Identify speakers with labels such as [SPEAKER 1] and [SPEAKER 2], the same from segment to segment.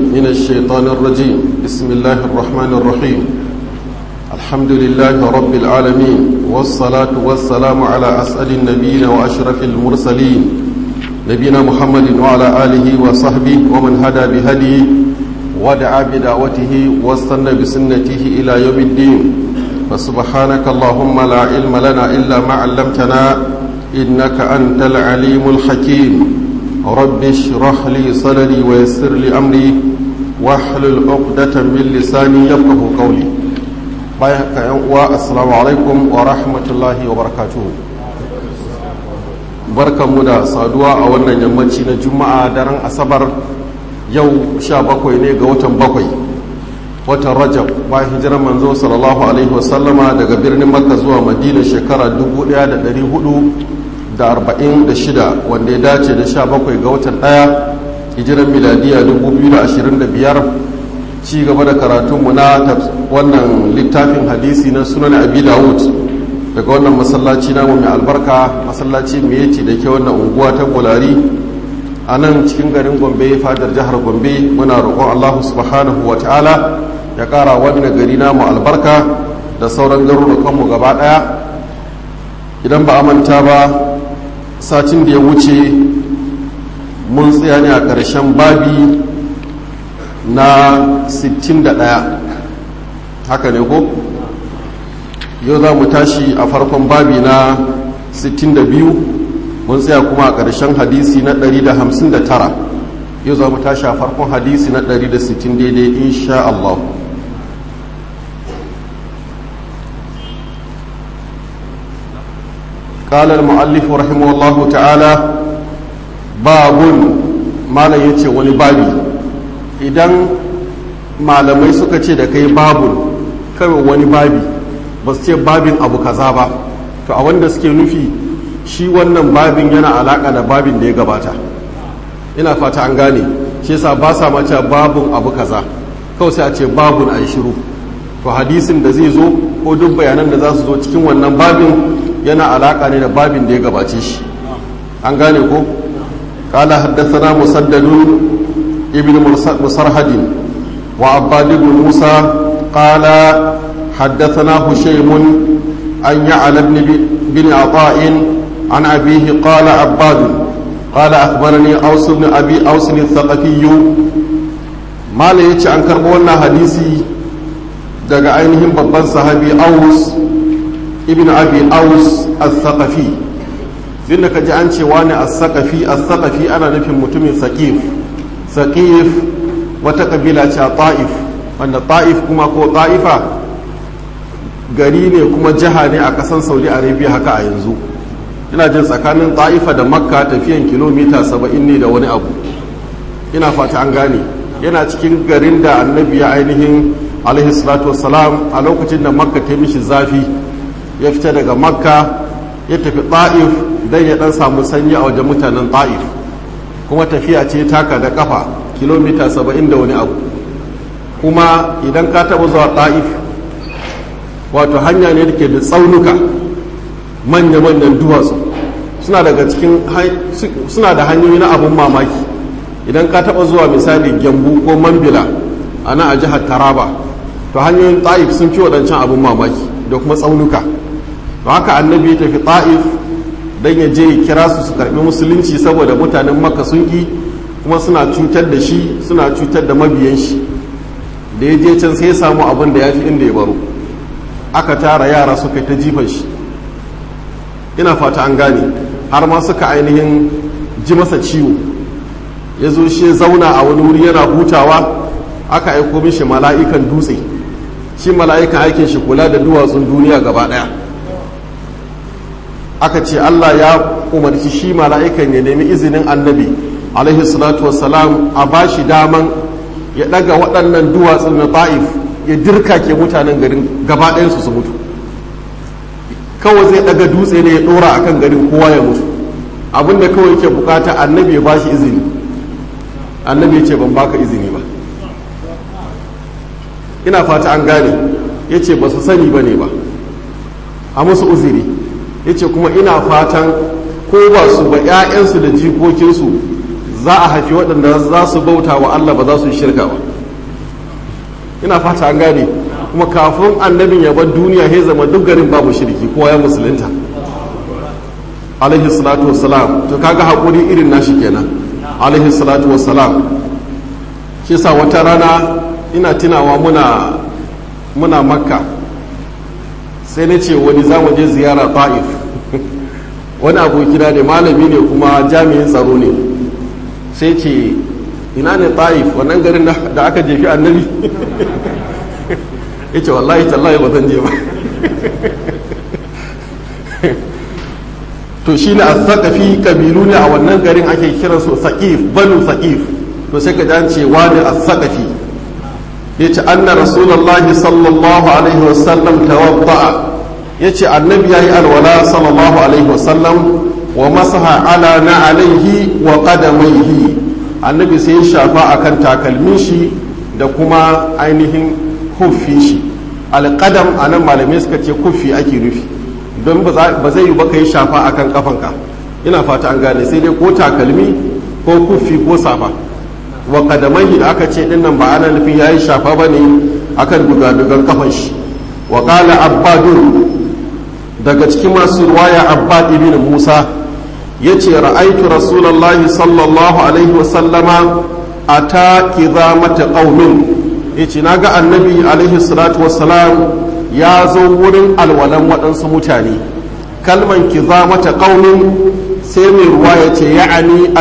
[SPEAKER 1] من الشيطان الرجيم. بسم الله الرحمن الرحيم. الحمد لله رب العالمين، والصلاة والسلام على أسعد النبيين وأشرف المرسلين نبينا محمد وعلى آله وصحبه ومن هدى بهديه ودعا بدعوته واستنى بسنته إلى يوم الدين. فسبحانك اللهم لا علم لنا إلا ما علمتنا إنك أنت العليم الحكيم. رب اشرح لي صدري ويسر لي أمري واحلل عقدة من لساني يفقه قولي. السلام عليكم ورحمة الله وبركاته. barkanmu da saduwa a wannan yammaci na juma'a daren asabar yau 17 ne ga watan 7 watan rajab bayan hijirar manzo sallallahu alaihi wasallama daga birnin makka zuwa madina shekara 1446 wanda ya dace da 17 ga watan 1 hijirar miladiya 2025. ci gaba da karatunmu na wannan littafin hadisi na sunan abi dawud daga wannan masallaci namu mai albarka, masallaci mai yace da ke wannan unguwa ta Bolari a nan cikin garin Gombe, fadar jihar Gombe. Muna roƙon Allah subhanahu wa ta'ala ya ƙara wannan gari namu albarka da sauran garurukanmu gaba ɗaya. Idan ba a manta ba, satin da ya wuce mun tsaya ne a ƙarshen babi na 61, haka ne ko? Yau za mu tashi a farkon babi na 62, mun tsaya kuma a ƙarshen hadisi na 159. Yau za mu tashi a farkon hadisi na 160 daidai insha Allah. قال المؤلف رحمه الله تعالى باب ما لا يتي وني babi. Idan malamai suka ce da kai babun kawai wani babi, ba su ce babin abu kaza ba, to a wanda suke nufi shi wannan babin yana alaka da babin da ya gabata. Ina fata an gane, shi yasa ba sa mace babun abu kaza, kawai sai a ce babun a shiru. To hadisin da zai zo ko duk bayanan da za su zo cikin wannan babin yana alaka ne da babin da ya gabace shi. An gane ko? Qala haddathana Musaddadun ibn Musarhadin wa Abbad ibn Musa qala حدثنا هشيم عن يعلى بن عطاء عن أبيه قال عباد قال أخبرني أوس بن أبي أوس الثقفي. ما ليتش عن كربونا حديثي daga ainihin babban sahabi Aus ibn Abi Aus al-Thaqafi. Dinda kaji an ce wani al-Thaqafi, al-Thaqafi ana nufin mutumin Saqif. Saqif wata kabila ce a Ta'if, wanda Ta'if kuma ko Ta'ifa gari ne kuma jiha ne a kasan Saudi Arabia haka a yanzu. Ina jin tsakanin Ta'ifa da Makka tafiyan kilomita 70 ne da wani abu. Ina fata an gane. Yana cikin garin da Annabi ya ainihin alaihi salatu wassalam a lokacin da Makka ta mishi zafi ya fita daga Makka ya tafi Ta'if dan ya dan samu sanyi a wajen mutanen Ta'if. Kuma tafiya ce taka da kafa kilomita 70 da wani abu. Kuma idan ka taba zuwa Ta'if, wato hanya ne da ke da tsaunuka, manya-manyan duwatsu, suna da hanyoyi na abun mamaki. Idan ka taba zuwa misali Gyambu ko Mambila a nan a jihar Taraba, to hanyoyin Ta'if sun fi waɗancan abun mamaki da kuma tsaunuka. To haka Annabi ya tafi Ta'if don ya je kira su karɓi musulunci, saboda mutanen Makka sun ƙi kuma suna cutar da shi, suna cutar da mabiyan shi. Da ya je can sai ya samu abin da ya fi inda ya baro. Aka tara yara suka ta jifan shi. Ina fata an gane, har ma suka ainihin ji masa ciwo. Ya zo shi ya zauna a wani wuri yana hutawa, aka aiko mishi mala'ikan dutse. Shi mala'ikan aikin shi kula da duwatsun duniya gaba ɗaya. Aka ce Allah ya umarci shi mala'ikan ya nemi izinin Annabi alaihi salatu wassalam a bashi daman ya ɗaga waɗannan duwatsun na Ta'if, ya dirka ke mutanen garin gaba ɗayansu su mutu. Kawai zai ɗaga dutse ne ya ɗora a kan garin kowa ya mutu. Abinda kawai yake bukata Annabi ya ba shi izini. Annabi ya ce ban baka izini ba. Ina fata an gane. Ya ce ba su sani ba ne ba, a musu uziri. Ya ce kuma ina fatan ko ba su ba 'ya'yansu da jikokinsu za a haifi waɗanda za su bauta wa Allah ba za su yi shirka ba. Ina fata an gane, kuma kafin annabin ya bar duniya ya zama duk garin babu shirki, kowa ya musulunta alaihi salatu wassalam. To kaga haƙuri irin nashi kenan alaihi salatu wassalam. shi sa wata rana ina tunawa muna makka, sai na ce wani za mu je ziyara ta'if wani abokina ne, malami ne kuma jami'in tsaro ne, sai ce ina ne ta'if, wannan garin da aka jefi annabi ya ce wallahi tallahi ba zan je ba to shi ne a saƙafi ƙabilu ne a wannan garin ake kira su saƙif, banu saƙif. to sai ka jance wani a saƙafi ya ce anna rasulullahi sallallahu alaihi wasallam tawadda'a, ya ce annabi ya yi alwala sallallahu alaihi wasallam wa masaha ala na alaihi wa qadamaihi, annabi sai ya shafa akan takalmin shi da kuma ainihin kuffi shi. alƙadam a nan malamai suka ce kuffi ake nufi, don ba zai yi ba ka yi shafa akan kafanka, ina fata an gane, sai dai ko takalmi ko kuffi ko safa. wa qadamaihi da aka ce dinnan ba ana nufin yayi shafa bane akan dugadugan kafan shi. wa qala abbadun, daga cikin masu ruwaya abbad ibn musa yace ra'aitu rasulullahi sallallahu alaihi wa sallama ata kizamata qaumin, yace naga annabi alaihi salatu wassalam ya zo wurin alwalan waɗansu mutane. kalman kizamata qaumin sai mai ruwa yace ya'ani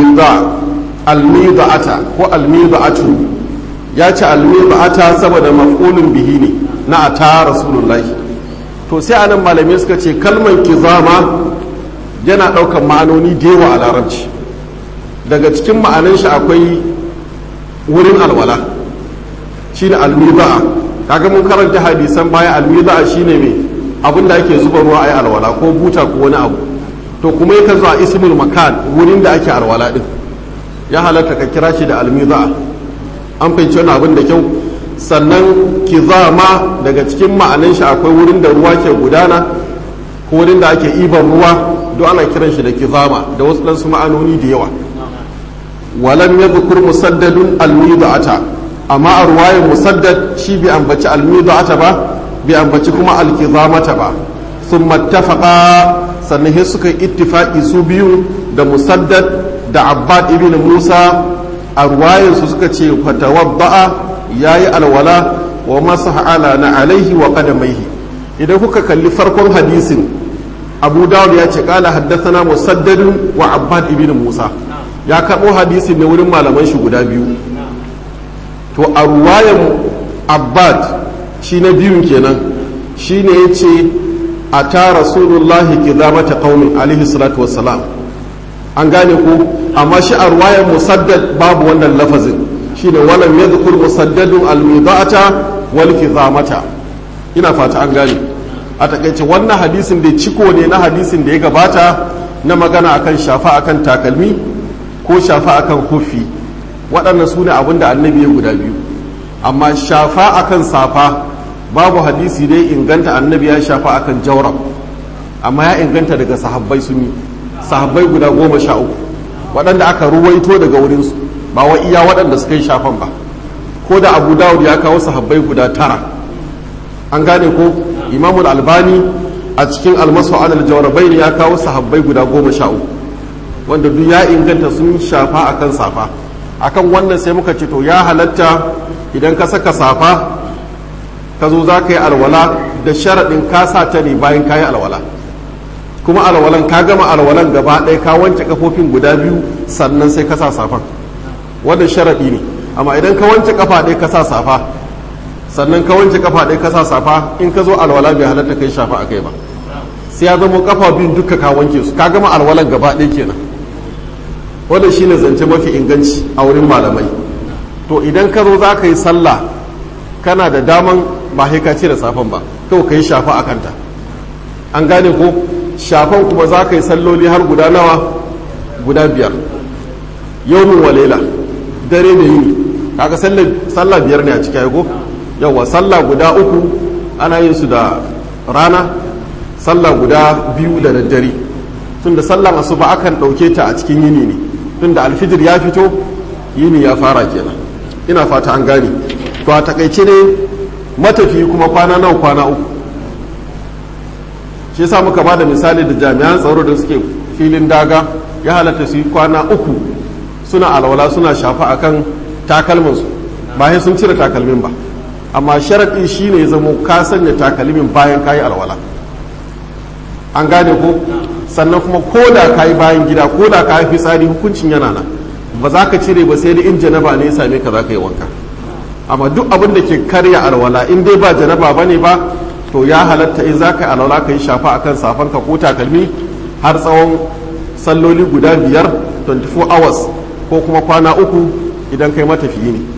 [SPEAKER 1] almida'ata ko almida'atu, ya ce almida'ata saboda maf'ulun bihi ne na ata rasulullahi. to sai anan malamai suka ce kalman kizama yana ɗaukar ma'anoni da yawa a larabci. daga cikin ma'anan shi akwai wurin alwala shine almida'a. kaga mun karanta hadisan baya, almida'a shine me abin da ake zuba ruwa ayi alwala ko buta ko wani abu. to kuma yakan zo a ismul makan, wurin da ake alwala din ya halatta ka kira shi da almida'a. an fahimci wani abin da kyau. sannan kizama daga cikin ma'anan shi akwai wurin da ruwa ke gudana ko wurin da ake iban ruwa, don ana kiran shi da kizama da wasu ɗansu ma'anoni da yawa. walam yadhkur musaddadun almida'ata, amma a ruwayan musaddad shi bai ambaci almida'ata ba, bai ambaci kuma alkizamata ba. thumma ittafaqa, sannan sai suka ittifaqi su biyu da musaddad da abbad ibn musa a ruwayan su suka ce fatawadda'a, yayi alwala wa masaha ala na alaihi wa qadamaihi. idan kuka kalli farkon hadisin, abu dawud ya ce kala haddathana musaddadun wa abbad ibn musa, ya karɓo hadisin ne wurin malaman shi guda biyu. to a ruwayan abbad shi na biyun kenan, shi ne ya ce a ta rasulullahi kizamata qaumin alaihi salatu wassalam. an gane ko, amma shi a ruwayan musaddad babu wannan lafazin, shi ne walam yadhkur musaddadun almida'ata wal kizamata. ina fata an gane. a takaice wannan hadisin da ciko ne na hadisin da ya gabata na magana akan shafa akan takalmi ko shafa akan hufi. waɗannan su ne abin da annabi ya guda biyu. amma shafa akan safa babu hadisi dai inganta annabi ya shafa akan jawrab, amma ya inganta daga sahabbai sun yi, sahabbai guda 13 waɗanda aka ruwaito daga wurinsu, ba wa iya waɗanda suka yi shafan ba. ko da abu dawud ya kawo sahabbai guda 9. an gane ko, imamul albani a cikin almasu alal jawrabai ya kawo sahabbai guda 13 wanda duk ya inganta sun shafa akan safa. akan wannan sai muka ce to ya halatta idan ka saka safa ka zo za ka yi alwala da sharaɗin ka sa ta ne bayan ka yi alwala, kuma alwalan ka gama alwalan gaba ɗaya ka wanke kafofin guda biyu sannan sai ka sa safan. wannan sharaɗi ne. amma idan ka wanke kafa ɗaya ka sa safa sannan ka wanke kafa ɗaya ka sa safa, in ka zo alwala bai halatta kai shafa a kai ba, sai ya zama kafa biyun duka ka wanke su, ka gama alwalan gaba ɗaya kenan. wannan shine zance mafi inganci a wurin malamai. to idan ka zo za ka yi sallah kana da daman ba sai ka cire safan ba, kawai ka yi shafa a kanta. an gane ko, shafan kuma za ka yi salloli har guda nawa, guda 5 yawmin wa laila, dare da yini. kaga sallah 5 ne a cikin yago. yawa sallah guda 3 ana yin su da rana, sallah guda 2 da daddare. tunda sallan asuba akan ɗauke ta a cikin yini ne, tunda alfijir ya fito yini ya fara kenan. Ina fata an gane. To a takaice ne matafi kuma kwana nawa, kwana uku. Shi yasa muka bada misali da jami'an tsaro da suke filin daga ya halatta su yi kwana uku suna alwala suna shafa akan takalminsu ba sai sun cire takalmin ba, amma sharaɗi shine ya zamo ka sanya takalmin bayan kayi alwala. An gane ko? Sannan kuma ko da kayi bayan gida ko da kayi fitsari hukuncin yana nan, ba za ka cire ba sai da in janaba ne ya same ka za ka yi wanka. Amma duk abin da ke karya alwala in dai ba janaba bane ba, to ya halatta in za ka yi alwala ka yi shafa akan safanka ko takalmi har tsawon salloli guda 5 24 hours ko kuma kwana uku idan kai matafiyi ne.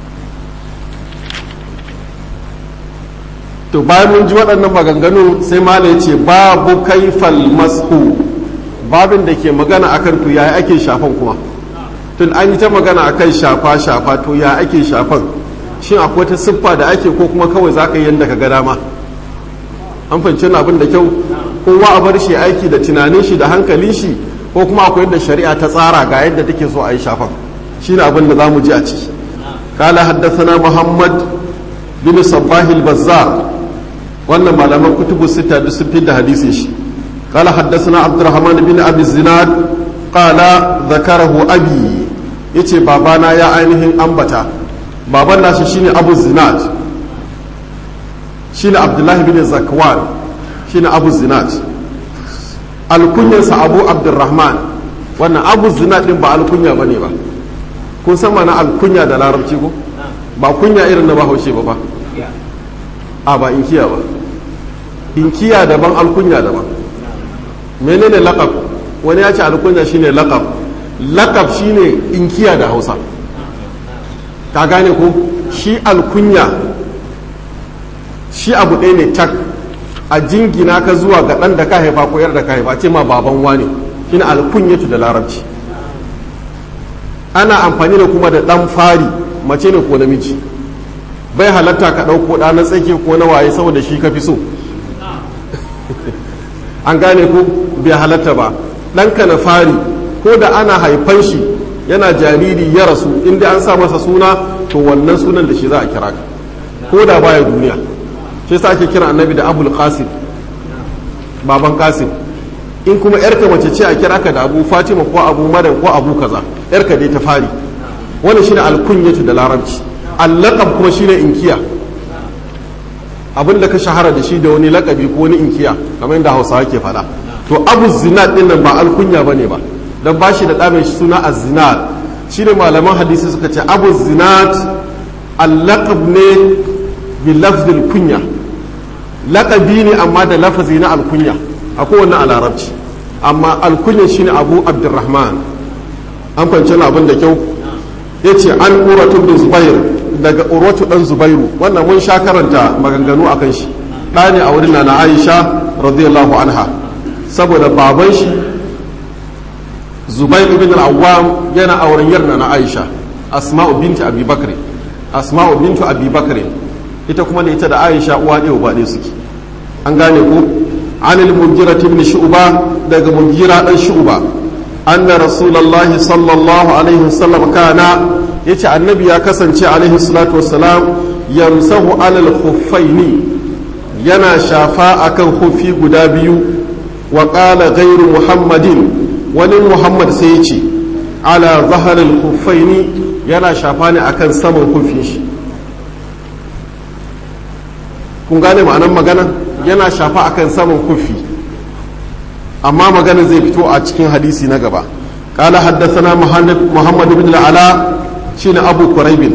[SPEAKER 1] To bayan mun ji waɗannan maganganu sai mala ya ce babu kaifal mashu, babin da ke magana akan to ya ake shafan kuma. Tun an yi ta magana akan shafa to ya ake shafan, shin akwai ta siffa da ake ko kuma kawai za ka yi yadda ka ga dama. An fahimci abin da kyau, kowa a bar shi aiki da tunanin shi da hankalin shi, ko kuma akwai yadda shari'a ta tsara ga yadda take so a yi shafan. Shi ne abin da za mu ji a ciki. Kala haddasana Muhammad bin Sabbah al-Bazzar, wannan malaman kutubu sita duk sun da hadisin shi. Kala haddasana Abdurrahman bin Abi Zinad qala zakarahu abi, yace babana ya ainihin ambata. Baban nashi shine Abu Zinad, shine Abdullahi bin Zakwan, shine Abu Zinad. Alkunyarsa Abu Abdurrahman, wannan Abu Zinad din ba alkunya bane ba. Kun san mana alkunya da larabci ko? Ba kunya irin na Bahaushe ba fa. A ba inkiya ba. Inkiya daban, alkunya daban. Menene laqab? Wani ya ce alkunya shine laqab. Laqab shine inkiya da Hausa. Ka gane ko? Shi alkunya shi abu ɗaya ne tak, a jingina ka zuwa ga ɗan da ka haifa ko yar da ka haifa, ce ma baban wane, shine alkunyatu da larabci. Ana amfani da kuma da ɗan fari, mace ne ko namiji. Bai halatta ka ɗauko ɗa na tsake ko na waye saboda shi ka fi so. An gane ko? Bai halatta ba. Ɗanka na fari ko da ana haifan shi yana jariri ya rasu, inda an sa masa suna to wannan sunan da shi za a kira ka, ko da baya duniya. Shi yasa ake kira annabi da Abul Qasim, baban Qasim. In kuma yarka mace ce a kira ka da Abu Fatima ko Abu Maryam ko Abu kaza, yarka dai ta fari. Wannan shine alkunyatu da larabci. Al-laqab kuma shine inkiya, abin da ka shahara da shi da wani lakabi ko wani inkiya, kamar yadda Hausawa ke faɗa. To Abu Zinad din nan ba alkunya bane ba, dan bashi da ɗa mai suna Az-Zinad. Shine malaman hadisi suka ce Abu Zinad al-laqab ne bi lafzil kunya, laqabi ne amma da lafazi na alkunya, akwai wannan a larabci. Amma alkunya shine Abu Abdurrahman. An kwance abin da kyau. Yace an Urwatu bin Zubair, daga Urwatu dan Zubairu, wannan mun sha karanta maganganu akan shi. Ɗa ne a wurin na Aisha radiyallahu anha, saboda baban shi Zubair ibn al-Awwam yana auren yarna na Aisha, Asma'u binti Abi Bakr. Asma'u bintu Abi Bakr ita kuma ne ita da Aisha uwa ɗaya uba ɗaya suke. An gane ko? An al-Mughira ibn Shu'ba, daga Mughira dan Shu'ba, anna Rasulullahi sallallahu alaihi wasallam kana, yace annabi ya kasance alaihi salatu wassalam yamsahu alal khuffaini, yana shafa akan khuffi guda biyu. Wa qala ghayru Muhammadin, wani Muhammad sai ya ce ala zaharil khuffaini, yana shafa ne akan saman khuffin shi. Kun gane ma'anar magana? Yana shafa akan saman khuffi, amma magana zai fito a cikin hadisi na gaba. Qala haddathana Muhammad ibn al-Ala, shine Abu Quraib.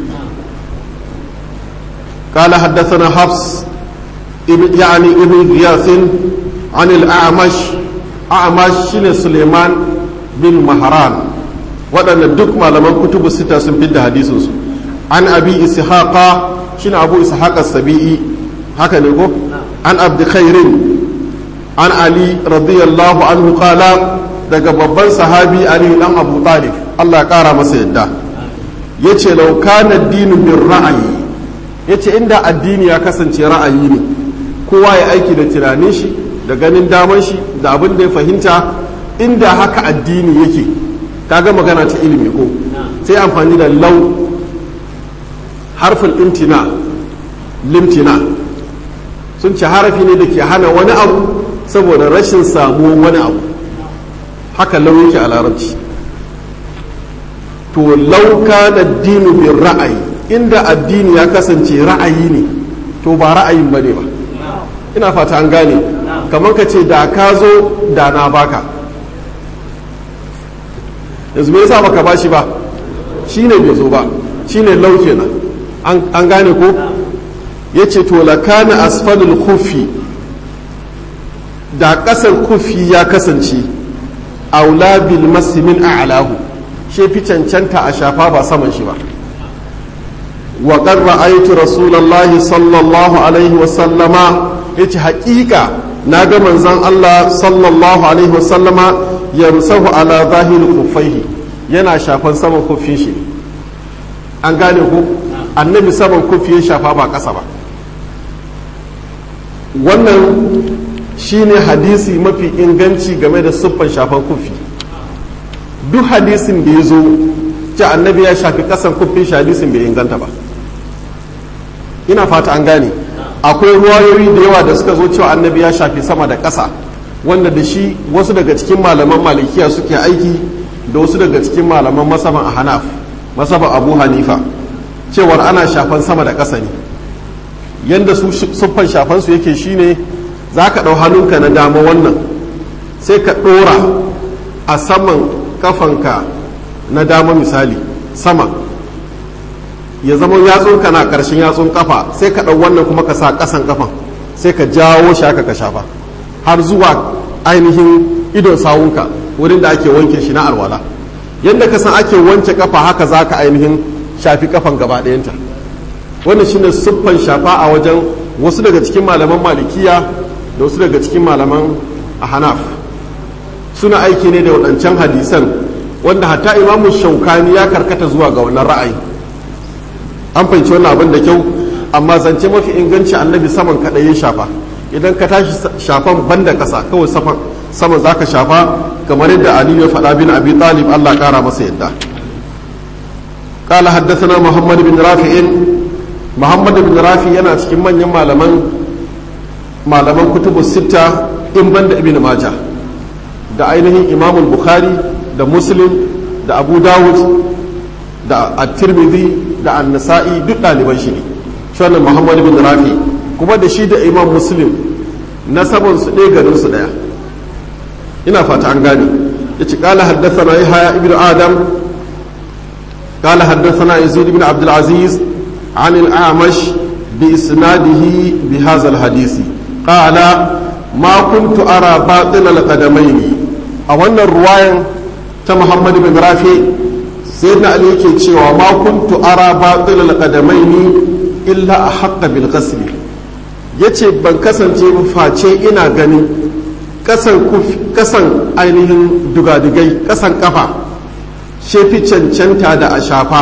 [SPEAKER 1] Qala haddathana Hafs يعني ابن غياث عن الأعمش. أعمش شين سليمان بن مهران، وأن دك malaman kutubu sita sun fidda hadisin su. An Abi Ishaqa, shine Abu Ishaq as-Sabi'i, haka ne ko? An Abd Khairin an Ali radiyallahu anhu qala, daga babban sahabi Ali dan Abu Talib, Allah ya kara masa yadda, yace law kana ad-dinu bir ra'yi, yace inda addini ya kasance ra'ayi ne, kowa ya aiki da tunanin shi da ganin daman shi da abin da ya fahimta, inda haka addini yake kaga magana ta ilimi ko sai amfani da law harfin imtina limtina sun ce harafi ne da ke hana wani abu saboda rashin samuwan wani abu haka law yake a larabci to law kana ad-dinu bir ra'ayi inda addini ya kasance ra'ayi ne to ba ra'ayin bane ba ina fata an gane kamar ka ce da ka zo da na baka yanzu me yasa baka bashi ba shine bai zo ba shine law kenan an gane ko yace to la kana asfalul khuffi da kasar kufi ya kasance aula bil masmin a'lahu shi fi cancanta a shafa ba saman shi ba wa qad ra'aytu rasulullahi sallallahu alaihi wa sallama yace haƙiƙa na ga manzon Allah sallallahu alaihi wa sallama yamsahu ala zahiri kuffaihi yana shafan saman kufin shi an gane ko annabi saman kufi ya shafa ba ƙasa ba wannan shine hadisi mafi inganci game da siffan shafan kufi duk hadisin da ya zo ce annabi ya shafi ƙasan kufin shi hadisin bai inganta ba ina fata an gane akwai ruwayoyi da yawa da suka zo cewa annabi ya shafi sama da ƙasa wanda da shi wasu daga cikin malaman malikiya suke aiki da wasu daga cikin malaman masaban a hanaf masaban abu hanifa cewar ana shafan sama da ƙasa ne yadda su siffan shafansu yake shine za ka ɗau hannunka na dama wannan sai ka ɗora a saman kafanka na dama misali sama ya zama yatsunka na ƙarshen yatsun kafa sai ka ɗau wannan kuma ka sa ƙasan kafan sai ka jawo shi haka ka shafa har zuwa ainihin idon sawunka wurin da ake wanke shi na alwala yadda ka san ake wanke kafa haka za ka ainihin shafi kafan gaba ɗayanta wannan shine siffan shafa a wajen wasu daga cikin malaman malikiya da wasu daga cikin malaman ahnaf suna aiki ne da waɗancan hadisan wanda hatta imamu shaukani ya karkata zuwa ga wannan ra'ayi an fahimci wannan abin da kyau amma zance mafi inganci annabi saman kaɗai ya shafa idan ka tashi shafan banda ƙasa kawai sama za ka shafa kamar yadda aliyu ya faɗa bin abi talib allah ƙara masa yadda قال حدثنا محمد بن رافع محمد بن رافع yana cikin manyan malaman kutubu sita in banda ibn majah da ainihin imam bukhari da muslim da abu dawud da at-tirmidhi da an-nasa'i duk ɗaliban shi ne wannan muhammad bin rafi kuma da shi da imam muslim nasaban su ɗaya garin su ɗaya ina fata an gane yace qala haddathana yahya ibn adam قال حدثنا يزيد بن عبد العزيز عن الأعمش بإسناده بهذا الحديث قال ما كنت أرى باطل القدمين أولا الرواية محمد بن رافع سيدنا علي كي ما كنت أرى باطل القدمين إلا أحق بالغسل yace ban kasance ba face ina ganin kasan ainihin dugadigai kasan kafa shefi cancanta da a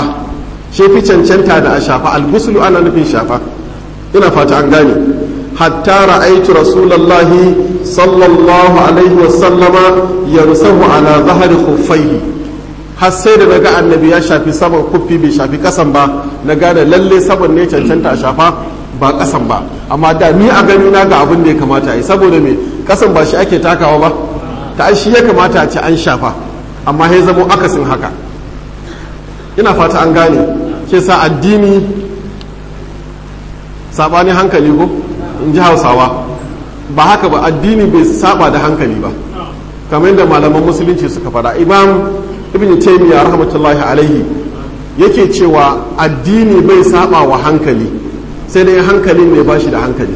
[SPEAKER 1] shafa albusulu ana nufin shafa ina fata an gane hatta ra'aitu rasulullahi sallallahu alaihi wasallama yarsahu ala zahari khuffaihi har sai da naga annabi ya shafi saman kuffi bai shafi kasan ba na gane lalle saman ne cancanta a shafa ba kasan ba amma da ni a gani na ga abin da ya kamata a yi saboda me kasan ba shi ake takawa ba ta shi ya kamata a ce an shafa amma ya zamo akasin haka ina fata an gane ke sa addini sabani hankali ko in ji hausawa ba haka ba addini bai saba da hankali ba kamar yadda malaman musulunci suka fada imam ibn taymiyyah rahmatullahi alaihi yake cewa addini bai saba wa hankali sai dai hankalin ne ba shi da hankali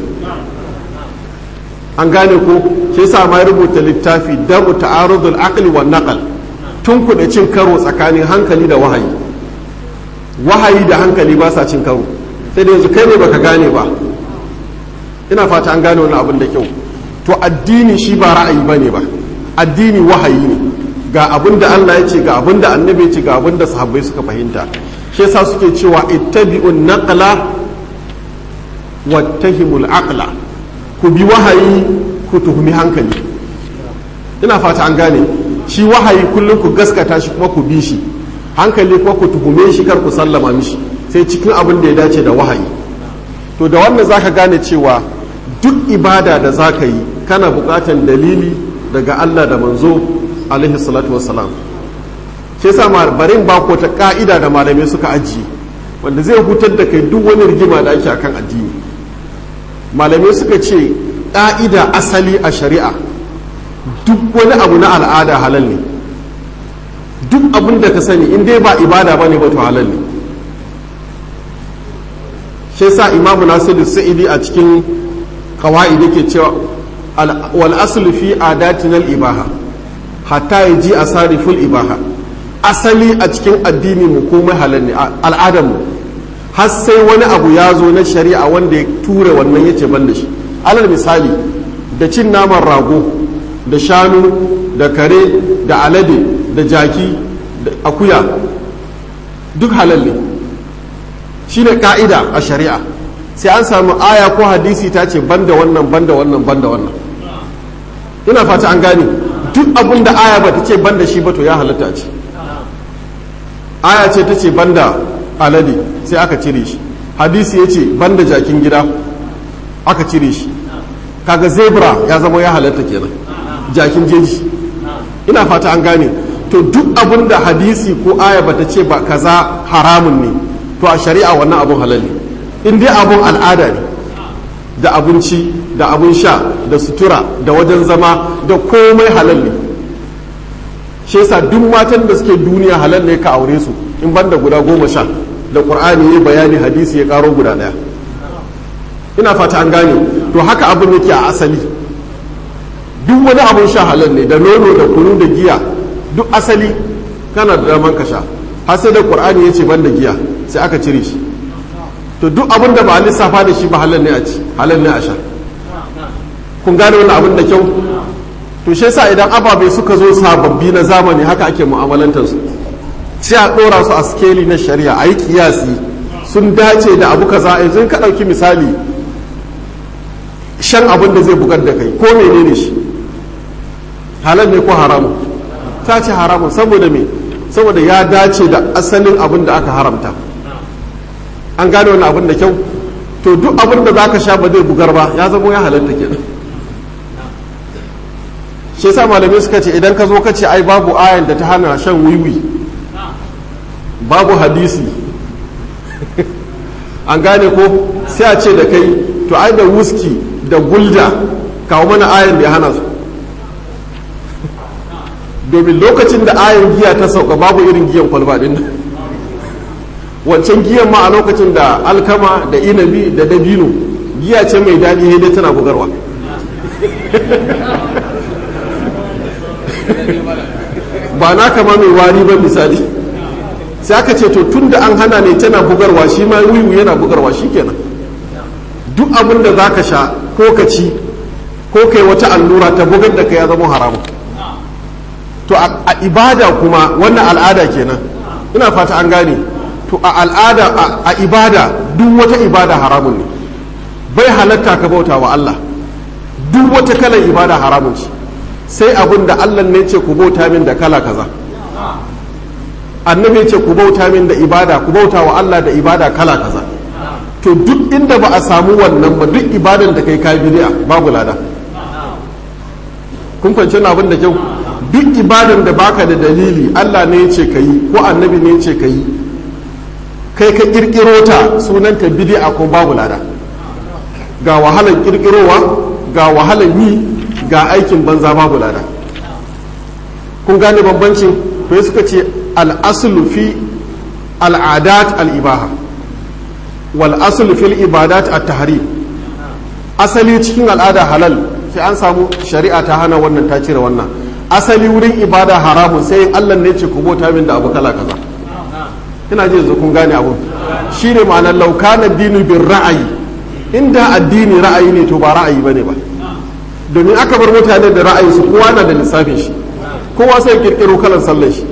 [SPEAKER 1] an gane ko ke sa ma rubuta littafi dabu ta'arudul aqli wan naql tun kuɗa cin karo tsakanin hankali da wahayi da hankali ba sa cin karo sai da yanzu kai ne baka gane ba ina fata an gane wannan abin da kyau to addini shi ba ra'ayi bane ba addini wahayi ne ga abin da Allah ya ce ga abin da annabi ya ce ga abin da sahabbai suka fahimta shi yasa suke cewa ittabi'un naqla wattahimul aqla ku bi wahayi ku tuhumi hankali ina fata an gane shi wahayi kullum ku gaskata shi kuma ku bi shi, hankali kuma ku tuhume shi kar ku sallama mishi sai cikin abin da ya dace da wahayi. To da wannan zaka gane cewa duk ibada da zaka yi kana bukatan dalili daga Allah da manzo alaihi salatu wassalam. Shi yasa barin ba ko ta ka'ida da malamai suka ajiye wanda zai hutar da kai duk wani rigima da ake akan addini. Malamai suka ce ka'ida asali a shari'a duk wani abu na al'ada halal ne, duk abin da ka sani in dai ba ibada ba ne ba to halal ne. shi yasa imamu nasiru sa'idi a cikin qawaid yake cewa wal aslu fi adatina al ibaha hatta yaji asariful ibaha, asali a cikin addini mu komai halal ne al'adar mu har sai wani abu ya zo na shari'a wanda ya ture wannan yace ban da shi. alal misali da cin naman rago da shanu da kare da alade da jaki da akuya duk halal ne, shine ka'ida a shari'a. sai an samu aya ko hadisi ta ce banda wannan banda wannan banda wannan. ina fata an gane duk abin da aya ba ta ce banda shi ba to ya halatta ce. aya ce ta ce banda alade sai aka cire shi, hadisi ya ce banda jakin gida aka cire shi, kaga zebra ya zama ya halatta kenan, jakin jeji. ina fata an gane to duk abin da hadisi ko aya bata ce ba kaza haramun ne to a shari'a wannan abun halal ne, in dai abun al'ada ne, da abinci da abun sha da sutura da wajen zama da komai halal ne. shi yasa duk matan da suke duniya halal ne ka aure su in banda guda 10 da qur'ani ya bayani hadisi ya karo guda 1. ina fata an gane to haka abin yake a asali. duk wani abun sha halal ne, da nono da kunu da giya duk asali kana da daman ka sha, har sai da qur'ani ya ce banda giya sai aka cire shi. to duk abin da ba a lissafa da shi ba halal ne a ci, halal ne a sha. kun gane wannan abin da kyau. to shi yasa idan ababe suka zo sababbi na zamani haka ake mu'amalantar su, sai a dora su a skeli na shari'a, a yi kiyasi sun dace da abu kaza. yanzu ka ɗauki misali shan abin da zai bugar da kai ko menene shi halal ne ko haramun? ta ce haramun saboda me? saboda ya dace da asalin abin da aka haramta. an gane wani abin da kyau. to duk abin da za ka sha ba zai bugar ba ya zama ya halatta kenan. shi yasa malamai suka ce idan ka zo ka ce ai babu ayan da ta hana shan wiwi, babu hadisi an gane ko sai a ce da kai to ai da wuski da gulda kawo mana ayan da ya hana su. domin lokacin da ayan giya ta sauka babu irin giyan kwalba din nan, wancan giyan ma a lokacin da alkama da inabi da dabino giya ce mai daɗi dai tana bugarwa. ba na kama mai wari ba misali, sai aka ce to tun da an hana ne tana bugarwa shi ma wiwu yana bugarwa shi kenan. duk abin da za ka sha ko ka ci ko kai wata allura ta bugar da ka ya zama haramun. to a ibada kuma wannan al'ada kenan, ina fata an gane. to a al'ada a ibada duk wata ibada haramun ne, bai halatta ka bauta wa Allah. duk wata kalan ibada haramun ce sai abin da Allah ne ce ku bauta min da kala kaza, annabi ce ku bauta min da ibada, ku bauta wa Allah da ibada kala kaza. to duk inda ba a samu wannan ba duk ibadan da kai bid'a babu lada. kun fahimci abin da kyau. duk ibadan da baka da dalili Allah ne ya ce ka yi ko annabi ne ya ce ka yi, kai ka kirkiro ta sunanta bid'a ko babu lada. ga wahalar kirkirowa, ga wahalar yi, ga aikin banza babu lada. kun gane bambancin? to suka ce al-aslu fi al-adat al-ibaha wal aslu fil ibadat at-tahrim. asali cikin al'ada halal sai an samu shari'a ta hana wannan ta cire wannan. asali wurin ibada haramun sai Allah ne ce ku bauta min da abu kala kaza. ina ji yanzu kun gane abun. shine ma'anar law kana dinu bir ra'ayi, inda addini ra'ayi ne to ba ra'ayi bane ba. domin aka bar mutane da ra'ayi su kowa na da lissafin shi, kowa sai kirkiro kalan sallar shi,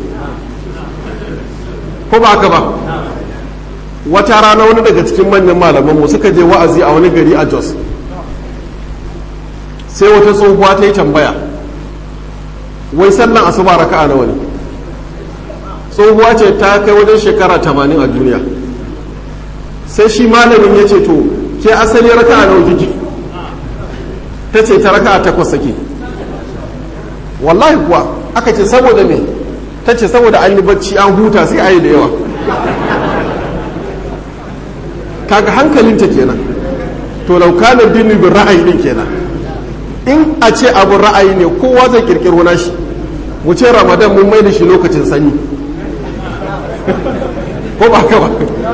[SPEAKER 1] ko ba haka ba. wata rana wani daga cikin manyan malaman mu suka je wa'azi a wani gari a Jos, sai wata tsohuwa ta yi tambaya wai sallan asuba raka'a nawa ne? Tsohuwa ce ta kai wajen shekara 80 a duniya. Sai shi malamin ya ce to ke asali raka'a nawa kike? Ta ce ta raka'a 8 sake. Wallahi kuwa aka ce saboda me? Ta ce saboda an yi bacci an huta sai ayi da yawa. Kaga hankalinta kenan. To laukanar dini bin ra'ayi din kenan. In a ce abin ra'ayi ne kowa zai kirkiro nashi. Mu ce Ramadan mun mai da shi lokacin sanyi. Ko ba ka ba?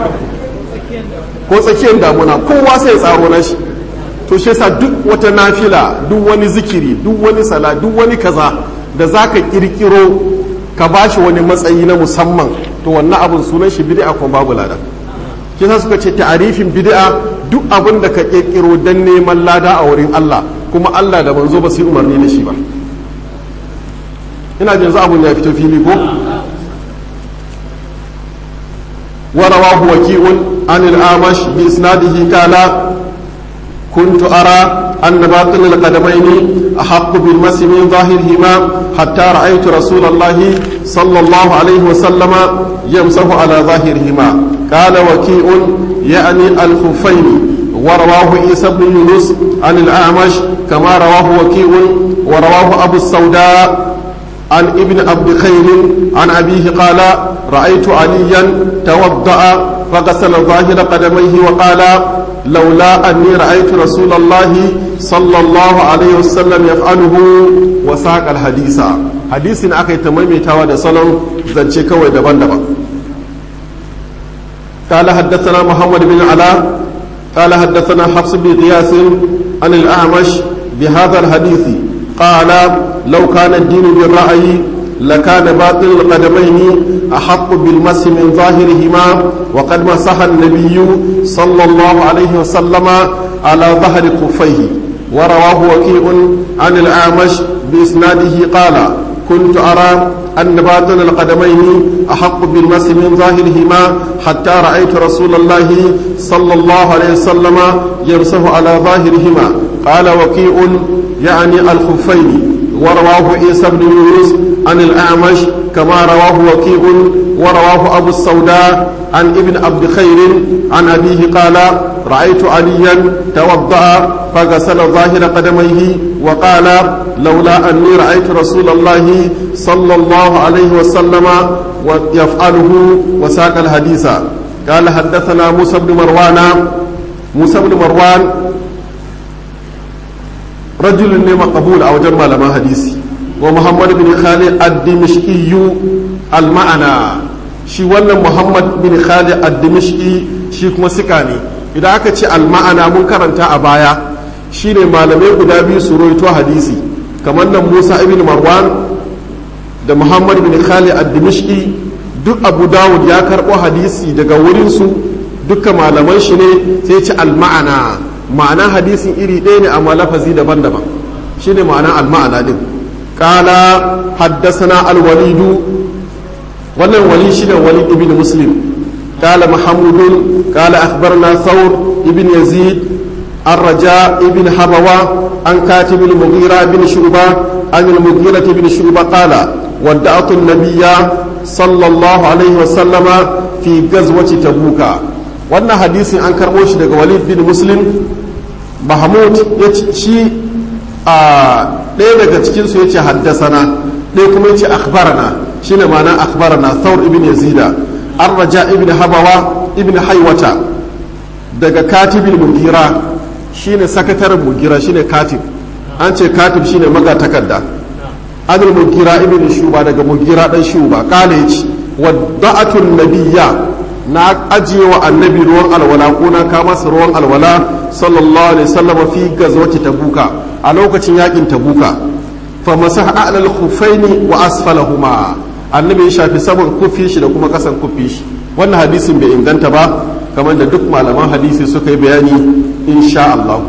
[SPEAKER 1] Ko tsakiyar damuna kowa sai tsaro nashi. To shi yasa duk wata nafila, duk wani zikiri, duk wani sala, duk wani kaza da zaka kirkiro ka bashi wani matsayi na musamman, to wannan abin sunan shi bid'a ko babu lada. Kisa suka ce ta'arifin bid'a duk abin da ka kirkiro dan neman lada a wurin Allah, kuma Allah da manzo ba su yi umarni da shi ba. Ina jin abun ya fito fili ko? Wa rawahu waki'un an al-amash bi isnadihi qala كنت أرى أن باطن القدمين أحق بالمس من ظاهرهما حتى رأيت رسول الله صلى الله عليه وسلم يمسح على ظاهرهما. قال وكيء يعني الخفين. ورواه عيسى بن يونس عن الأعمش كما رواه وكيء ورواه أبو السوداء عن ابن عبد خير عن أبيه قال رأيت عليا توضأ فغسل ظاهر قدميه وقال لولا أني رأيت رسول الله صلى الله عليه وسلم يفعله وساق الحديث. حديث أكي تمامي تاوى صلى زنشي كوي دبان دبان. قال حدثنا محمد بن علاء قال حدثنا حفص بن غياث عن الأعمش بهذا الحديث قال لو كان الدين بالرأي لكان باطن القدمين أحق بالمس من ظاهرهما وقد مسح النبي صلى الله عليه وسلم على ظهر خفيه. ورواه وكيء عن الأعمش بإسناده قال كنت أرى أن باطن القدمين أحق بالمس من ظاهرهما حتى رأيت رسول الله صلى الله عليه وسلم يمسح على ظاهرهما. قال وكيء يعني الخفين. ورواه عيسى بن يونس عن الأعمش كما رواه وكيء ورواه أبو السوداء عن ابن عبد خير عن أبيه قال رأيت عليا توضأ فغسل ظاهر قدميه وقال لولا أني رأيت رسول الله صلى الله عليه وسلم يفعله وساق الحديث. قال حدثنا موسى بن مروان رجل مقبول أو جمع لما حديثي. ومحمد بن خالد الدمشقي المعنى shi wannan Muhammad bin Khalid ad-Dimashqi shi kuma sika ne. Idan aka ce al-ma'ana mun karanta a baya shine malamai guda biyu su roito hadisi kamar nan Musa ibn Marwan da Muhammad bin Khalid ad-Dimashqi duk Abu Dawud ya karbo hadisi daga wurin su duka malaman shi ne sai ce al-ma'ana ma'ana hadisin iri ɗaya ne amma lafazi daban-daban shine ma'ana al-ma'ana din. Qala haddathana al-Walid wannan wali shi ne wali ibn muslim. Kala muhammadun kala akhbarna thawr ibn yazid ar-raja ibn habawa an katib al-mughira ibn shu'ba an al-mughira ibn shu'ba qala wada'tu an-nabiyya sallallahu alaihi wa sallama fi ghazwati tabuka. wannan hadisin an karbo shi daga walid bin muslim. mahmud ya ci a ɗaya daga cikin su yace haddasana ɗaya kuma yace akhbarana shine ma'ana akhbarana thawr ibn yazida ar-raja ibn habawa ibn haywata daga katibul mugira shine sakataren mugira shine katib an ce katib shine magatakarda. adul mugira ibn shuba daga mugira dan shuba kale yace wadda'atun nabiyya na ajiye wa annabi ruwan alwala ko na kama masa ruwan alwala sallallahu alaihi wasallam fi gazwati tabuka a lokacin yakin tabuka fa masaha a'la al-khuffaini wa asfalahuma annabi ya shafi saman kufi shi da kuma kasan kufi shi. wannan hadisin bai inganta ba kamar da duk malaman hadisi suka yi bayani insha Allah.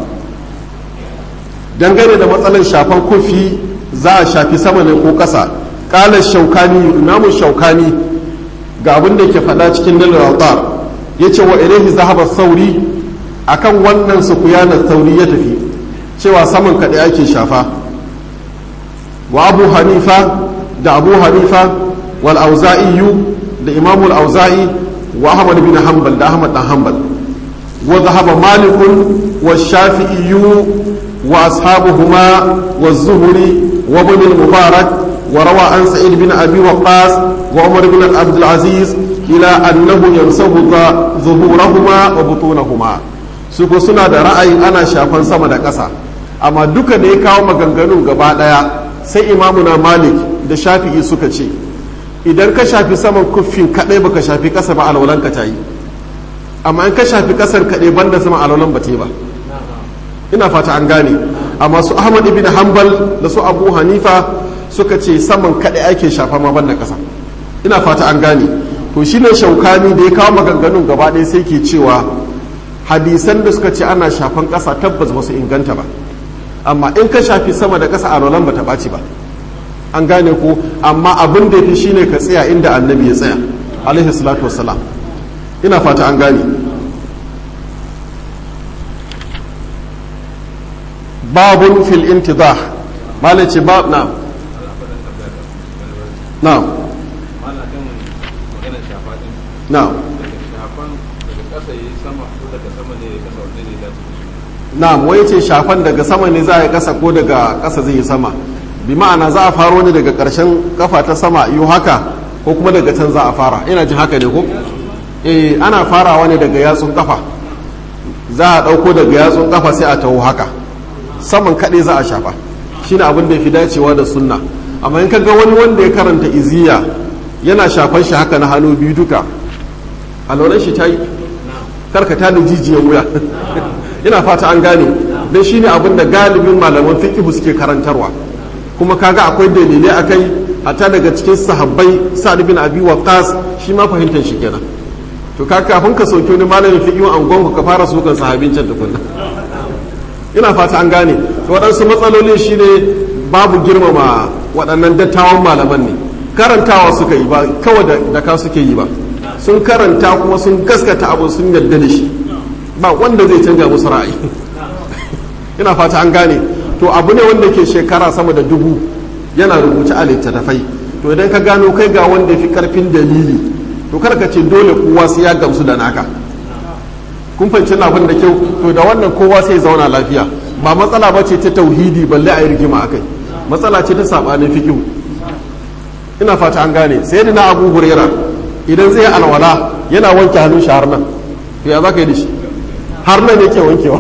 [SPEAKER 1] dangane da matsalar shafan kufi za a shafi sama ne ko kasa qala shaukani imamu shaukani ga abin da yake faɗa cikin dalil al yace wa ilaihi zahaba sauri akan wannan sukuyana sauri ya tafi cewa saman kaɗai ake shafa wa abu hanifa da abu hanifa wal auza'i da imamul auza'i wa ahmad bin hanbal da ahmad dan hanbal wa dhahaba malik wa shafi'i wa ashabuhuma wa zuhri wa ibn al-mubarak wa rawa an sa'id bin abi waqqas wa umar bin abd al-aziz ila annahu yamsahu zuhurahuma wa butunahuma su ko suna da ra'ayin ana shafan sama da ƙasa amma duka da ya kawo maganganun gaba daya sai imamuna malik da shafi'i suka ce idan ka shafi saman kuffin kadai baka shafi ƙasa ba alwalan ka tayi amma in ka shafi ƙasar kadai banda sama alwalan ba ba ina fata an gane amma su ahmad ibn hanbal da su abu hanifa suka ce saman kadai ake shafa ma banda ƙasa ina fata an gane to shine shaukani da ya kawo maganganun gaba ɗaya sai ke cewa hadisan da suka ce ana shafan ƙasa tabbas ba su inganta ba amma in ka shafi sama da ƙasa alwalan ba ta ɓaci ba an gane ko amma abin da fi shine ka tsaya inda annabi ya tsaya alaihi salatu wassalam ina fata an gane babun fil intidah malai ce bab na na'am wai ce shafan daga sama ne za a yi kasa ko daga kasa zai yi sama bi ma'ana za a faro ne daga karshen kafa ta sama yi haka ko kuma daga can za a fara ina jin haka ne ko ana farawa ne daga yatsun kafa za a dauko daga yatsun kafa sai a taho haka saman kaɗai za a shafa shine abin da ya fi dacewa da sunna amma in kaga wani wanda ya karanta iziya yana shafan shi haka na hannu biyu duka alwalan shi ta yi karkata da jijiyar wuya ina fata an gane don shine abin da galibin malaman fiqh suke karantarwa kuma kaga akwai dalilai akai hatta daga cikin sahabbai sa'ad bin abi waqqas shi ma fahimtar shi kenan to ka kafin ka sauke wani malamin fiqh an gonku ka fara sukan sahabin can tukunna ina fata an gane to waɗansu matsaloli shine babu girmama waɗannan dattawan malaman ne karantawa suka yi ba kawai da ka suke yi ba sun karanta kuma sun gaskata abu sun yarda da shi ba wanda zai canja musu ra'ayi ina fata an gane to abu ne wanda ke shekara sama da 1000 yana rubuce a littattafai to idan ka gano kai ga wanda fi karfin dalili to kar ka ce dole kowa sai ya gamsu da naka kun fahimci abin da kyau to da wannan kowa sai zauna lafiya ba matsala ba ce ta tauhidi balle a yi rigima akai matsala ce ta sabanin fiqh ina fata an gane sai na abu huraira idan zai alwala yana wanke hannun shi har nan to ya zaka yi da shi har nan yake wankewa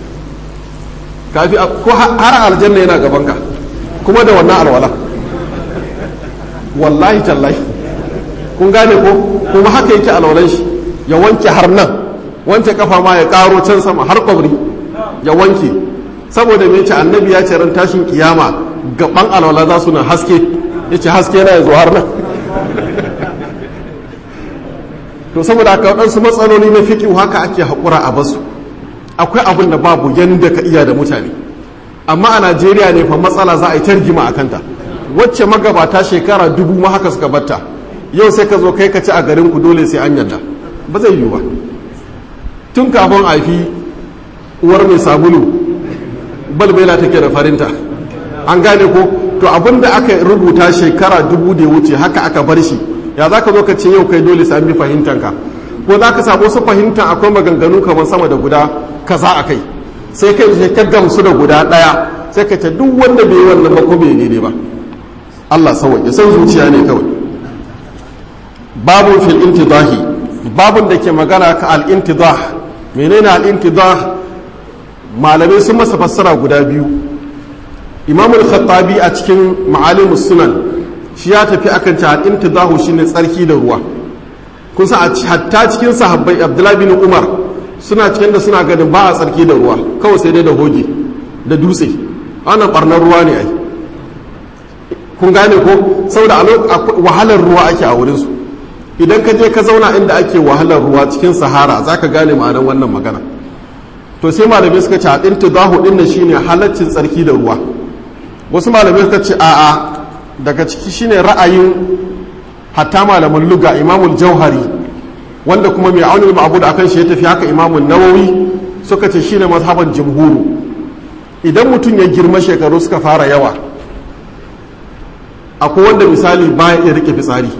[SPEAKER 1] kafi ko har aljanna yana gaban ka kuma da wannan alwala wallahi tallahi kun gane ko kuma haka yake alwalan shi ya wanke har nan wanke kafa ma ya karo can sama har kwabri ya wanke saboda me ce annabi ya ce ran tashin kiyama gaban alwala za su na haske yace haske na yanzu har nan to saboda haka waɗansu matsaloli na fiƙi haka ake haƙura a basu akwai abin da babu yanda ka iya da mutane amma a najeriya ne fa matsala za a yi targima a kanta wacce magabata shekara 1000 ma haka suka batta yau sai ka zo kai ka ci a garin ku dole sai an yadda ba zai yiwu ba tun kafin a fi uwar mai sabulu balbela take da farinta an gane ko to abin da aka rubuta shekara 1000 da ya wuce haka aka bar shi ya za ka zo ka ce yau kai dole sami fahimtanka ko za ka samu su fahimta akwai maganganu kamar sama da guda kaza a kai sai kai sai ka gamsu da guda ɗaya sai ka ce duk wanda bai yi wannan ba ko bai daidai ba Allah sauwaƙe san zuciya ne kawai babu fil intidahi babun da ke magana ka al intidah menene al intidah malamai sun masa fassara guda biyu Imam al-Khattabi a cikin Ma'alimus Sunan shi ya tafi akan ta al intidahu shine tsarki da ruwa kusa hatta cikin sahabbai Abdullah bin Umar suna cikin da suna ganin ba a tsarki da ruwa kawai sai dai da hoge da dutse wannan barnar ruwa ne ai kun gane ko saboda wahalar ruwa ake a wurinsu idan ka je ka zauna inda ake wahalar ruwa cikin sahara za ka gane ma'anar wannan magana to sai malamai suka ce haɗin tudahu ɗin da shine halaccin tsarki da ruwa wasu malamai suka ce a'a daga ciki shine ra'ayin hatta malaman luga imamul jauhari wanda kuma mai aunin ma'abu da akan shi ya tafi haka imamun nawawi suka ce shine mazhaban jumhuru idan mutum ya girma shekaru suka fara yawa akwai wanda misali baya iya rike fitsari,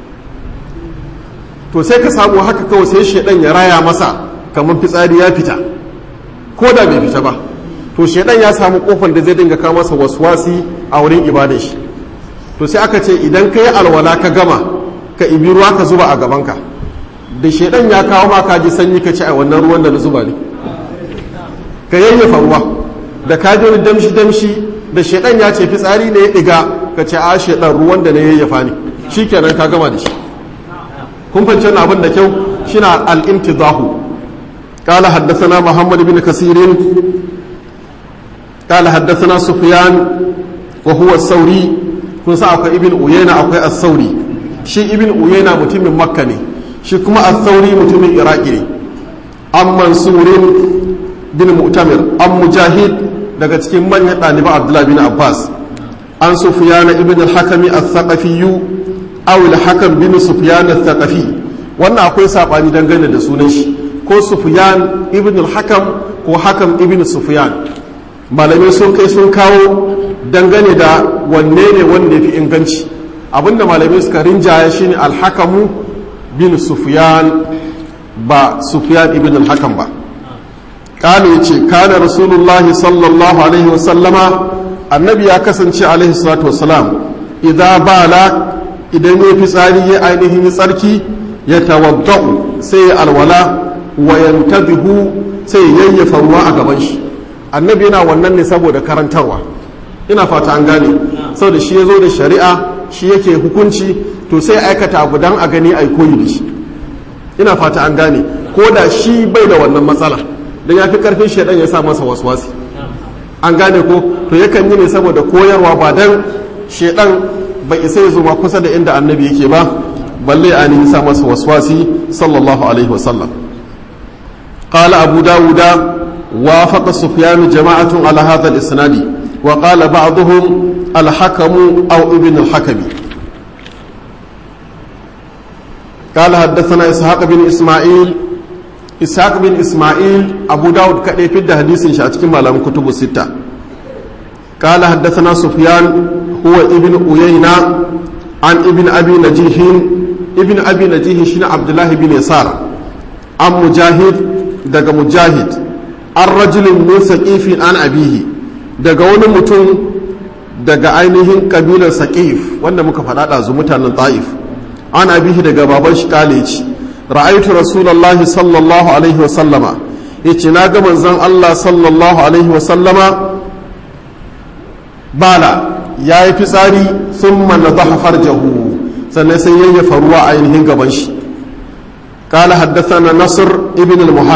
[SPEAKER 1] to sai ka samu haka kawai sai shedan ya raya masa kamar fitsari ya fita ko da bai fita ba, to shedan ya samu kofar da zai dinga kawo masa waswasi a wurin ibadar shi. to sai aka ce idan ka yi alwala ka gama ka ibi ruwa ka zuba a gabanka, da shedan ya kawo ma ka ji sanyi ka ci a wannan ruwan da na zuba ne, ka yayyafa ruwa da ka ji wani damshi da shedan ya ce fitsari ne ya diga ka ce a shedan ruwan da na yayyafa ne, shikenan ka gama da shi. kun fahimci wannan abin da kyau, shine al-intidahu. قال حدثنا محمد بن كثير قال حدثنا سفيان وهو الثوري kun sa akwai ibn uyayna akwai as-sauri, shi ibn uyayna mutumin makka ne, shi kuma as-sauri mutumin iraki ne. an mansurin bin mu'tamir an mujahid daga cikin manyan ɗaliban abdullahi bin abbas, an sufyan ibn al-hakami al-thaqafi aw al-hakam bin sufyan al-thaqafi. wannan akwai sabani dangane da sunan shi, ko sufyan ibn al-hakam ko hakam ibn sufyan. malamai sun kai sun kawo dangane da wanne ne wanda ya fi inganci. abinda malamai suka rinjaya shine al-hakamu bin sufyan ba sufyan ibn al-hakam ba. kala yace kana rasulullahi sallallahu alaihi wasallama, annabi ya kasance alaihi salatu wasalam, idza bala idan ya fitsari ya ainihin tsarki ya tawaddau sai ya alwala wa yantabihu sai yayyafa ruwa a gaban shi. annabi yana wannan ne saboda karantarwa, ina fata an gane, saboda shi ya zo da shari'a, shi yake hukunci, to sai aikata abu dan a gani a koyi da shi, ina fata an gane, ko da shi bai da wannan matsala don ya fi karfin shaidan ya sa masa waswasi, an gane ko, to yakan yi ne saboda koyarwa ba dan shaidan bai isa ya zo ma kusa da inda annabi yake ba, balle a ne sa masa waswasi sallallahu alaihi wasallam. قال أبو داود وافق سفيان جماعة على هذا الإسناد وقال بعضهم الحكم أو ابن الحكم. قال حدثنا إسحاق بن إسماعيل أبو داود كأي في الحديث شاتك مالام كتب الستة. قال حدثنا سفيان هو ابن أيينة عن ابن أبي نجيه شين عبد الله بن يسار عن مجاهد daga mujahid an rajulin min saqifin an abihi, daga wani mutum daga ainihin kabilar saqif wanda muka faɗa ɗazu mutanen ta'if, an abihi daga baban shi kale ci ra'aytu rasulullahi sallallahu alaihi wasallama, yace na ga manzon Allah sallallahu alaihi wasallama bala yayi fitsari thumma nadaha farjahu, sannan sai yayyafa ruwa ainihin gaban shi. قال حدثنا نصر ابن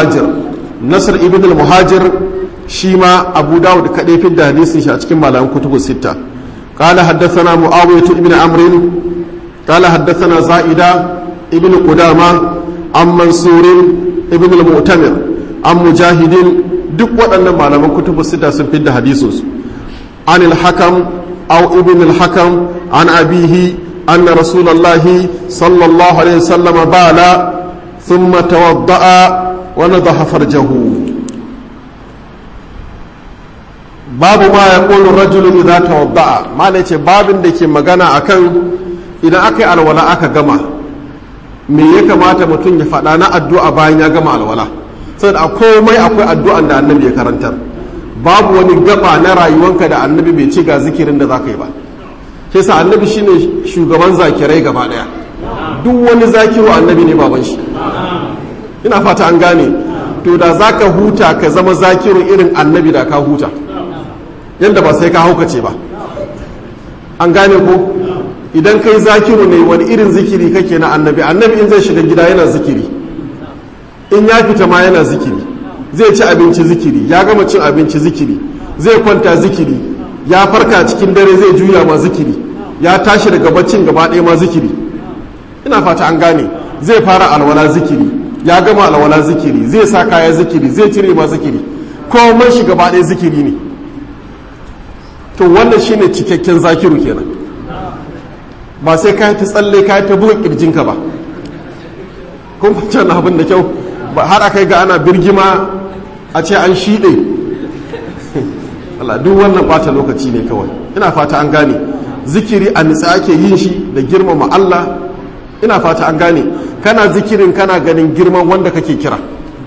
[SPEAKER 1] المهاجر شيما أبو داود كدي في الحديث شاتكم على كتب الستة. قال حدثنا معاوية ابن عمرو قال حدثنا زائدة ابن قدامة عن منصور ابن المؤتمر عن مجاهد duk waɗannan malaman kutubu sita sun fi da hadisus an al-hakam aw ibn al-hakam an abihi anna rasulullahi sallallahu alaihi wasallam bala ثم توضأ ونضح فرجه. باب ما يقول الرجل إذا توضأ، ما ليش باب دake magana akan idan aka yi alwala aka gama me ya kamata mutum ya faɗa na addu'a bayan ya gama alwala, saboda a komai akwai addu'an da annabi ya karantar. babu wani gaba na rayuwanka da annabi bai ce ga zikirin da zaka yi ba, sai sa annabi shine shugaban zakirai gaba daya, duk wani zakiru annabi ne baban shi, ina fata an gane. to da za ka huta ka zama zakiru irin annabi da ka huta yadda ba sai ka haukace ba, an gane ko. idan kai zakiru ne wani irin zikiri kake na annabi in zai shiga gida yana zikiri, in ya fita ma yana zikiri, zai ci abinci zikiri, ya gama cin abinci zikiri, zai kwanta zikiri, ya farka cikin dare zai juya ma zikiri, ya tashi daga baccin gaba ɗaya ma zikiri, ina fata an gane. zai fara alwala zikiri, ya gama alwala zikiri, zai sa kaya zikiri, zai cire ma zikiri, komai shi gaba ɗaya zikiri ne. to wannan shine cikakken zakiru kenan, ba sai ka ta tsalle ka ta buga kirjinka ba. kun fahimci wannan abin da kyau, ba har akai ga ana birgima a ce an shiɗe Allah, duk wannan bata lokaci ne kawai, ina fata an gane. zikiri a nitsa ake yin shi da girmama Allah. Ina fata an gane, kana zikirin kana ganin girman wanda kake kira.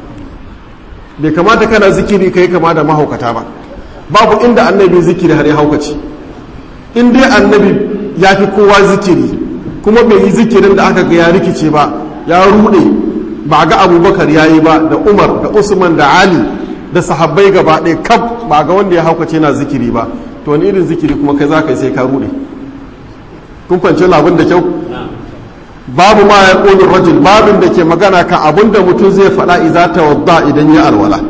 [SPEAKER 1] Bai kamata kana zikiri kai kama da mahaukata ba. Babu inda annabi zikiri har ya haukace. In dai annabi ya fi kowa zikiri kuma bai yi zikirin da aka ga ya rikice ba, ya rude, ba ga Abubakar yayi ba, da Umar da Usman da Ali da sahabbai gaba ɗaya kaf, ba ga wanda ya haukace na zikiri ba. To wani irin zikiri kuma kai za ka yi sai ka rude. Kun fahimci labin da kyau? Babu ma ya ƙone rajul, babin da ke magana kan abin da mutum zai faɗa iza tawadda idan ya alwala.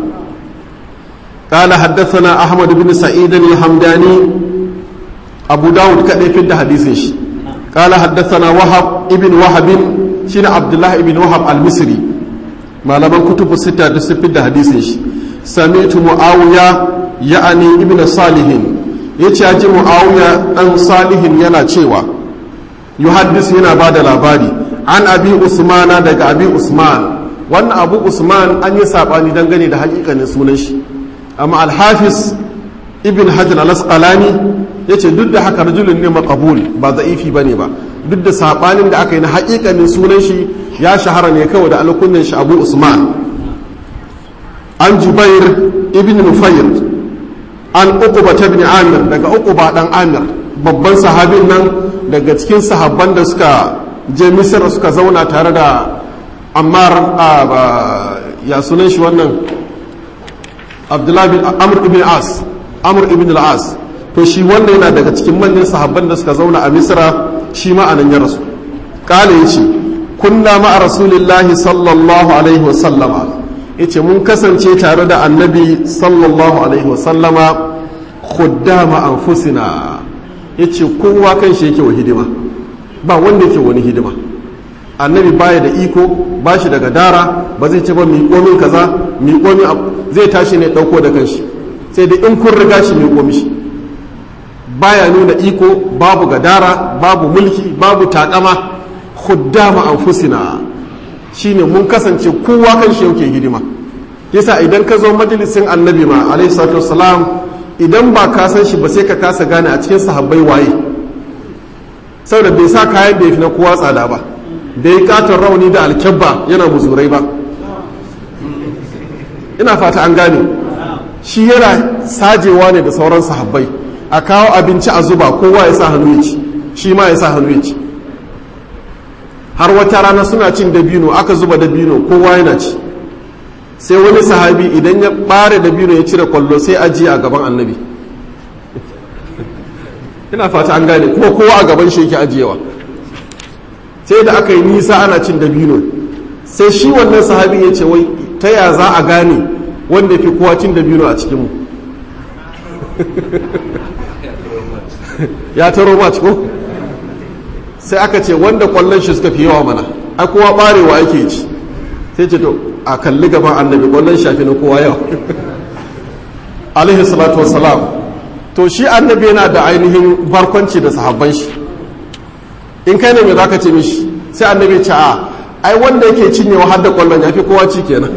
[SPEAKER 1] قال حدثنا أحمد بن سعيد الحمداني أبو داود كأي في الحديث. قال حدثنا وهب ابن وهب شين عبد الله ابن وهب المصري ما لمن كتب الستة في الحديث. سمعت معاوية يعني ابن صالح يتياجي معاوية أن صالح ينا تشيوا يحدث هنا بعد الأبادي عن أبي عثمان دق أبي عثمان وأن أبو عثمان أن يسابني دنغني ده حقيقة نسونش أما الحافظ ابن حجر الأسقلاني yace duk da haka rajulun ne maqbul ba da'ifi bane ba, duk da sabanin da aka yi na haƙiƙanin sunan shi ya shahara ne kawai da alkunnin shi Abu Usman. An Jubair ibn Nufayr an Uqba ibn Amir, daga Uqba dan Amir babban sahabin nan daga cikin sahabban da suka je Misr suka zauna tare da Ammar ya sunan shi wannan Abdullah bin Amr ibn al-As. To shi wannan yana daga cikin manyan sahabban da suka zauna a Misra, shi ma anan ya rasu. Kale yace kunna ma'a rasulillahi sallallahu alaihi wa sallama, yace mun kasance tare da annabi sallallahu alaihi wa sallama khuddama anfusina, yace kowa kan shi yake wa hidima, ba wanda yake wani hidima. Annabi baya da iko, ba shi daga dara, ba zai ce ba miƙo min kaza, miƙo min zai tashi ne ɗauko da kanshi, sai da in kun riga shi miƙo mishi. Baya nuna iko, babu gadara, babu mulki, babu takama. Khuddama anfusina shine mun kasance kowa kan shi yake hidima. Yasa idan ka zo majalisin annabi ma alaihi salatu wassalam, idan ba ka san shi ba sai ka kasa gane a cikin sahabbai waye, saboda bai sa kayan da ya fi na kowa tsada ba, da ya katon rauni da alkyabba yana muzurai ba. Ina fata an gane, shi yana sajewa ne da sauran sahabbai, a kawo abinci a zuba kowa ya sa hannu ya ci, shi ma ya sa hannu ya ci. Har wata rana suna cin dabino, aka zuba dabino kowa yana ci, sai wani sahabi idan ya bare dabino ya cire kwallo sai ajiye a gaban annabi. Ina fata an gane, kuma kowa a gaban shi yake ajiyewa. Sai da aka yi nisa ana cin dabino, sai shi wannan sahabi ya ce wai ta ya za a gane wanda fi kowa cin dabino a cikinmu. Ya taro ma ciko? Sai aka ce wanda kwallon shi suka fi yawa mana, a kowa barewa yake ci. Sai ce to a kalli gaban annabi kwallon shafi na kowa yawa. Alaihi salatu wassalam. To shi annabi yana da ainihin barkwanci da sahabban shi. In kai ne me zaka ce mishi? Sai annabi ce a ai wanda yake cinyewa har da kwallon ya fi kowa ci kenan.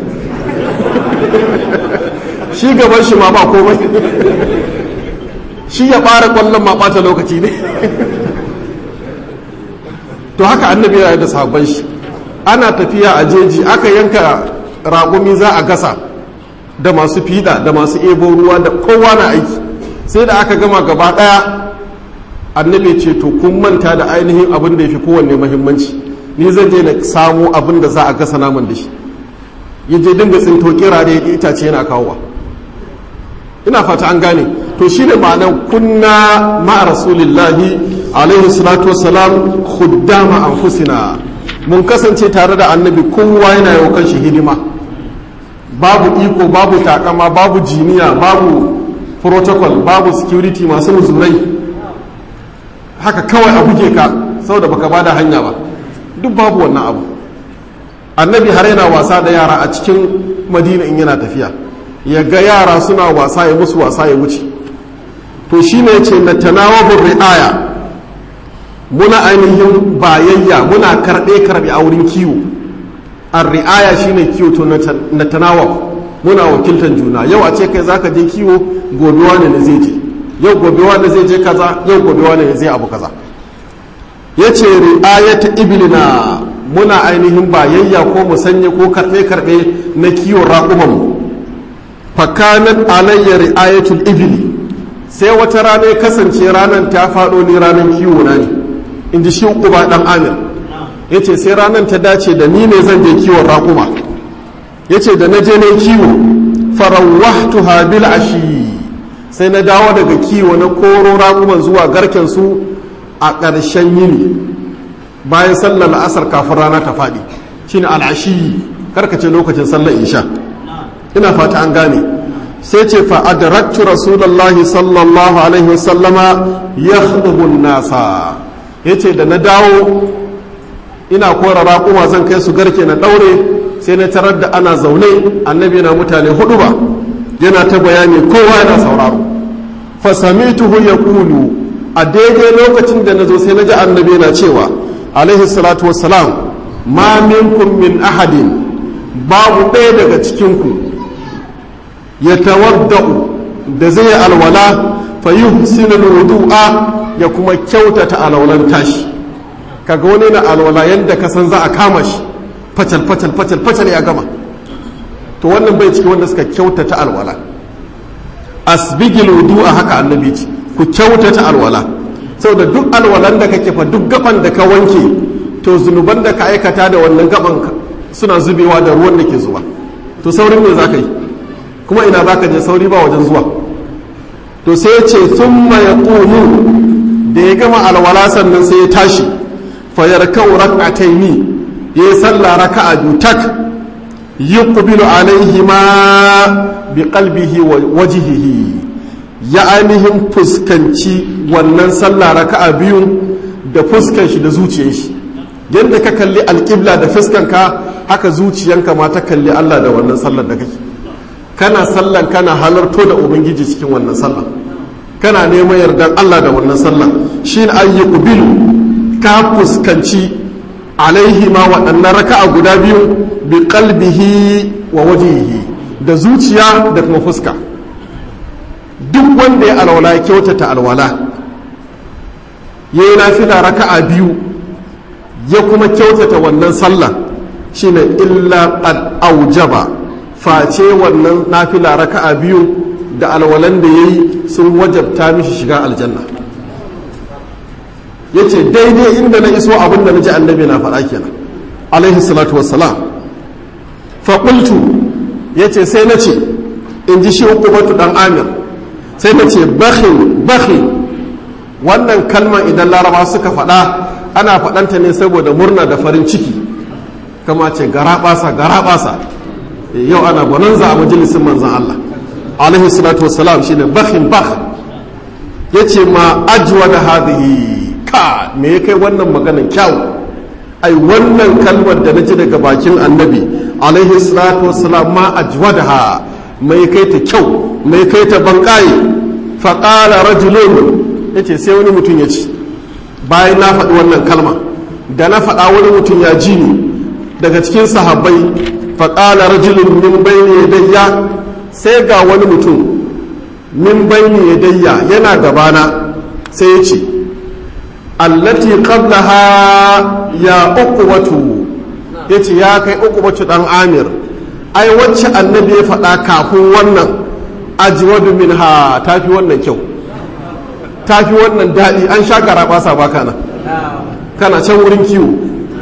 [SPEAKER 1] Shi gaban shi ma ba komai. Shi ya fara kwallon ma ɓata lokaci ne. To haka annabi ya yi da sahabban shi. Ana tafiya a jeji, aka yanka raƙumi za a gasa da masu fiɗa da masu ebo ruwa da kowa na aiki. Sai da aka gama gaba ɗaya, annabi ce to kun manta da ainihin abin da ya fi kowanne muhimmanci, ni zan je na samu abin da za a gasa naman da shi. Ya je dinga tsinto kira da itace yana kawowa. Ina fata an gane. To shi ne ma'anar kunna ma'a rasulillahi alaihi salatu wassalam khuddama anfusina, mun kasance tare da annabi kowa yana yau kan shi hidima, babu iko, babu takama, babu jiniya, babu protocol, babu security masu muzurai, haka kawai a buge ka saboda baka bada hanya ba, duk babu wannan abu. Annabi har yana wasa da yara a cikin Madina in yana tafiya, ya ga yara suna wasa ya musu wasa ya wuce. To shi ne ce na tanawabin ri'aya, muna ainihin bayayya, muna karɓe a wurin kiwo. An ri'aya shi ne kiwo, to na tanawab muna wakiltar juna. Yau a ce kai za ka je kiwo, gobe wane ne zai je, yau gobe wani zai je kaza, yau gobe wani zai abu kaza. Ya ce ri'ayat ibilina muna ainihin bayayya ko musanye ko karɓe-karɓe na kiwon raƙumanmu. Fakanat alayya ri'ayatul ibili, sai wata rana ya kasance ranar ta faɗo ni ranar kiwo na ne, in ji shi Uba ɗan Amir. Ya ce sai ranar ta dace da ni ne zan je kiwon raƙuma. Ya ce da na je ne kiwo, farawahtuha bil ashi, sai na dawo daga kiwo na koro raƙuman zuwa garken su a ƙarshen yini bayan sallar la'asar kafin rana ta faɗi, shine al'ashi, karkace lokacin sallar isha. Ina fata an gane. Sai ce fa adraktu rasulullahi sallallahu alaihi wasallama yakhutubu an-nasa. Yace da na dawo ina kora raƙuma zan kai su garke na daure, sai na tarar da ana zaune annabi yana mutane hudu ba yana ta bayani kowa yana sauraro. Fa samituhu yaqulu, a daidai lokacin da nazo sai naji annabi yana cewa alaihi salatu wassalam, ma minkum min ahadin, babu ɗaya daga cikinku ya tawadda'u da zai alwala fa yuhsinu alwudu'a, ya kuma kyautata alwalan tashi. Kaga wani na alwala yanda ka san za a kama shi fatal ya gama, to wannan bai ciki wanda suka kyautata alwala. Asbigil wudu'a, haka annabi ce, ku kyautata alwala, saboda duk alwalan da kake fa duk gaban da ka wanke, to zunuban da ka aikata da wannan gaban suna zubewa da ruwan da ke zuwa, to saurin me za ka yi kuma ina za ka je, sauri ba wajen zuwa. To sai ya ce thumma yaqumu, da ya gama alwala sannan sai ya tashi, fa yarka'u rak'ataini, ya yi sallah raka'a biyu tak, yuqbilu alaihima bi qalbihi wa wajhihi, ya ainihin fuskanci wannan sallah raka'a biyu da fuskan shi da zuciyar shi. Yadda ka kalli alƙibla da fuskanka, haka zuciyanka ma ta kalli Allah da wannan sallar da kake. Kana sallan kana halarto da ubangiji cikin wannan sallah, kana neman yardan Allah da wannan sallah. Shi ne ayyuqbilu, ka fuskanci alaihi ma waɗannan raka'a guda biyu bi qalbihi wa wajhihi, da zuciya da kuma fuska. Duk wanda ya alwala ya kyautata alwala, yayi nafila raka'a biyu, ya kuma kyautata wannan sallah, shine illa qad aujaba, face wannan nafila raka'a biyu da alwalan da yayi sun wajabta mishi shiga aljanna. Yace daidai inda na iso abin da naji annabi na faɗa kenan alaihi salatu wassalam. Fa qultu, yace sai nace, in ji shi Uqbatu dan Amir, sai nace bakhin. Wannan kalma idan Laraba suka faɗa, ana faɗanta ne saboda murna da farin ciki, kama ce garaɓasa. Yau ana gwananza a majalisin manzan Allah alaihi salatu wassalam, shine bakhin. Ya ce ma ajiwa da hadhihi, ka me ya kai wannan maganan kyau. Ai wannan kalmar da na ji daga bakin annabi alaihi salatu wassalam, ma ajiwa da ha, mai kai ta kyau, mai kai ta banƙaye. Faƙala rajulun, ya ce sai wani mutum ya ce, bayan na faɗi wannan kalma, da na faɗa wani mutum ya ji ni daga cikin sahabbai. Faƙala rajulun min bayni yadayya, sai ga wani mutum min bayni yadayya yana gabana, sai ya ce allati qablaha ya uqbatu, yace ya kai Uqbatu dan Amir, ai wacce annabi ya faɗa kafin wannan ajwadu minha, tafi wannan kyau, tafi wannan daɗi, an sha garaɓasa baka nan, kana can wurin kiwo.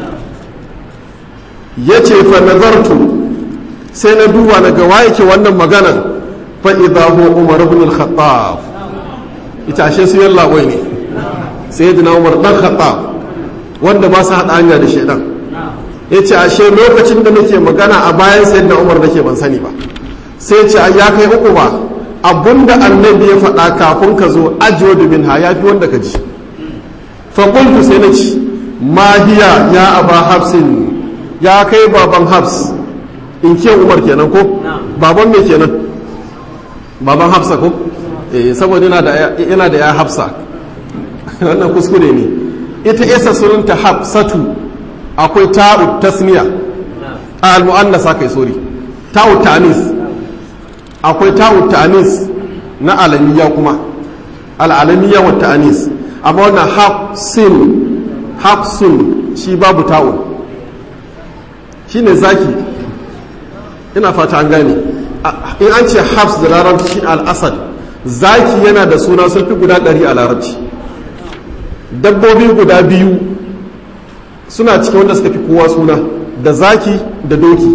[SPEAKER 1] Ya ce fa nazartu, sai na duba na ga waye ke wannan maganan, fa idha huwa Umar ibn al-Khattab. Ita ashe su yalla wai ne sayyidina Umar dan Khattab, wanda ba su hada hanya da shedan. Yace ashe lokacin da nake magana a bayan sayyidina Umar nake ban sani ba. Sai ce ya kai uku ba, abunda annabi ya faɗa kafin ka zo ajwadu minha, ya fi wanda ka ji. Fa qultu, sai na ci, ma hiya ya aba Hafsin, ya kai baban Hafs, in ke Umar kenan ko baban me kenan, baban Hafsa ko, saboda yana da ya Hafsa. Wannan kuskure ne. Ita isa sunanta Hafsatu, akwai ta'u tasmiya, al-mu'annasa kai sori, ta'u ta'anis, akwai ta'u ta'anis na alamiya kuma, al'alamiya wa ta'anis, amma wannan hafsun shi babu ta'un, shi ne zaki. Ina fata an gane, in an ce hafs da larabci shi al'asad, zaki yana da suna sun fi guda 100 a larabci. Dabbobi guda biyu suna cikin wanda suka fi kowa suna, da zaki da doki.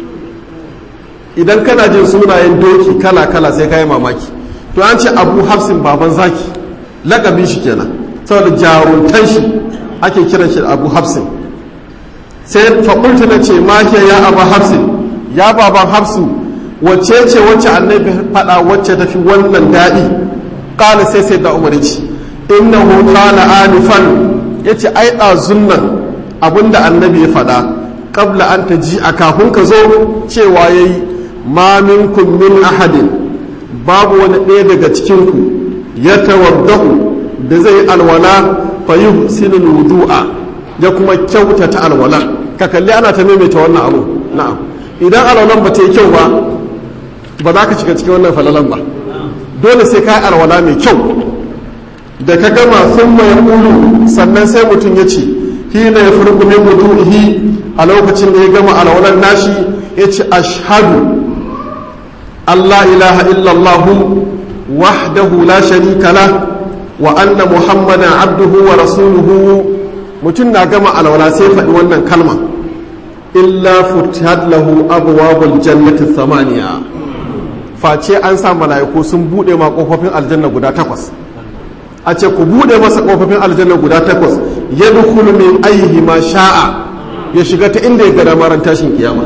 [SPEAKER 1] Idan kana jin sunayen doki kala-kala sai ka yi mamaki. To an ce abu hafsin baban zaki, lakabin shi kenan, saboda jaruntan shi ake kiran shi abu hafsin. Sai fakulta na ce mahiya ya abu hafsin, ya baban hafsu wacce ce wacce annabi faɗa wacce tafi wannan daɗi. Ƙala sai da umar ce innahu qala anifan, yace ai ɗazun nan abinda annabi ya faɗa qabla an taji a kafin ka zo cewa yayi ma minkum min ahadin, babu wani ɗaya daga cikinku ya tawaddahu da zai alwala fa yuhsinul wudu'a, ya kuma kyautata alwala. Ka kalli ana ta maimaita wannan abu. Na'am, idan alwalan ba ta yi kyau ba za ka shiga cikin wannan falalan ba. Dole sai ka yi alwala mai kyau. Da ka gama thumma yaqulu, sannan sai mutum ya ce hina yafruqu min wudu'ihi, a lokacin da ya gama alwalan nashi ya ce ashhadu Allah ilaha illallahu wahdahu la sharika lah wa anna muhammadan abduhu wa rasuluhu. Mutum na gama alwala sai faɗi wannan kalma, illa futihat lahu abwabul jannati thamaniya, face an sa mala'iku sun bude ma kofofin aljanna guda 8. A ce ku bude masa kofofin aljanna guda 8, yadkhulu min ayyihi ma sha'a, ya shiga ta inda ya ga damaran tashin kiyama.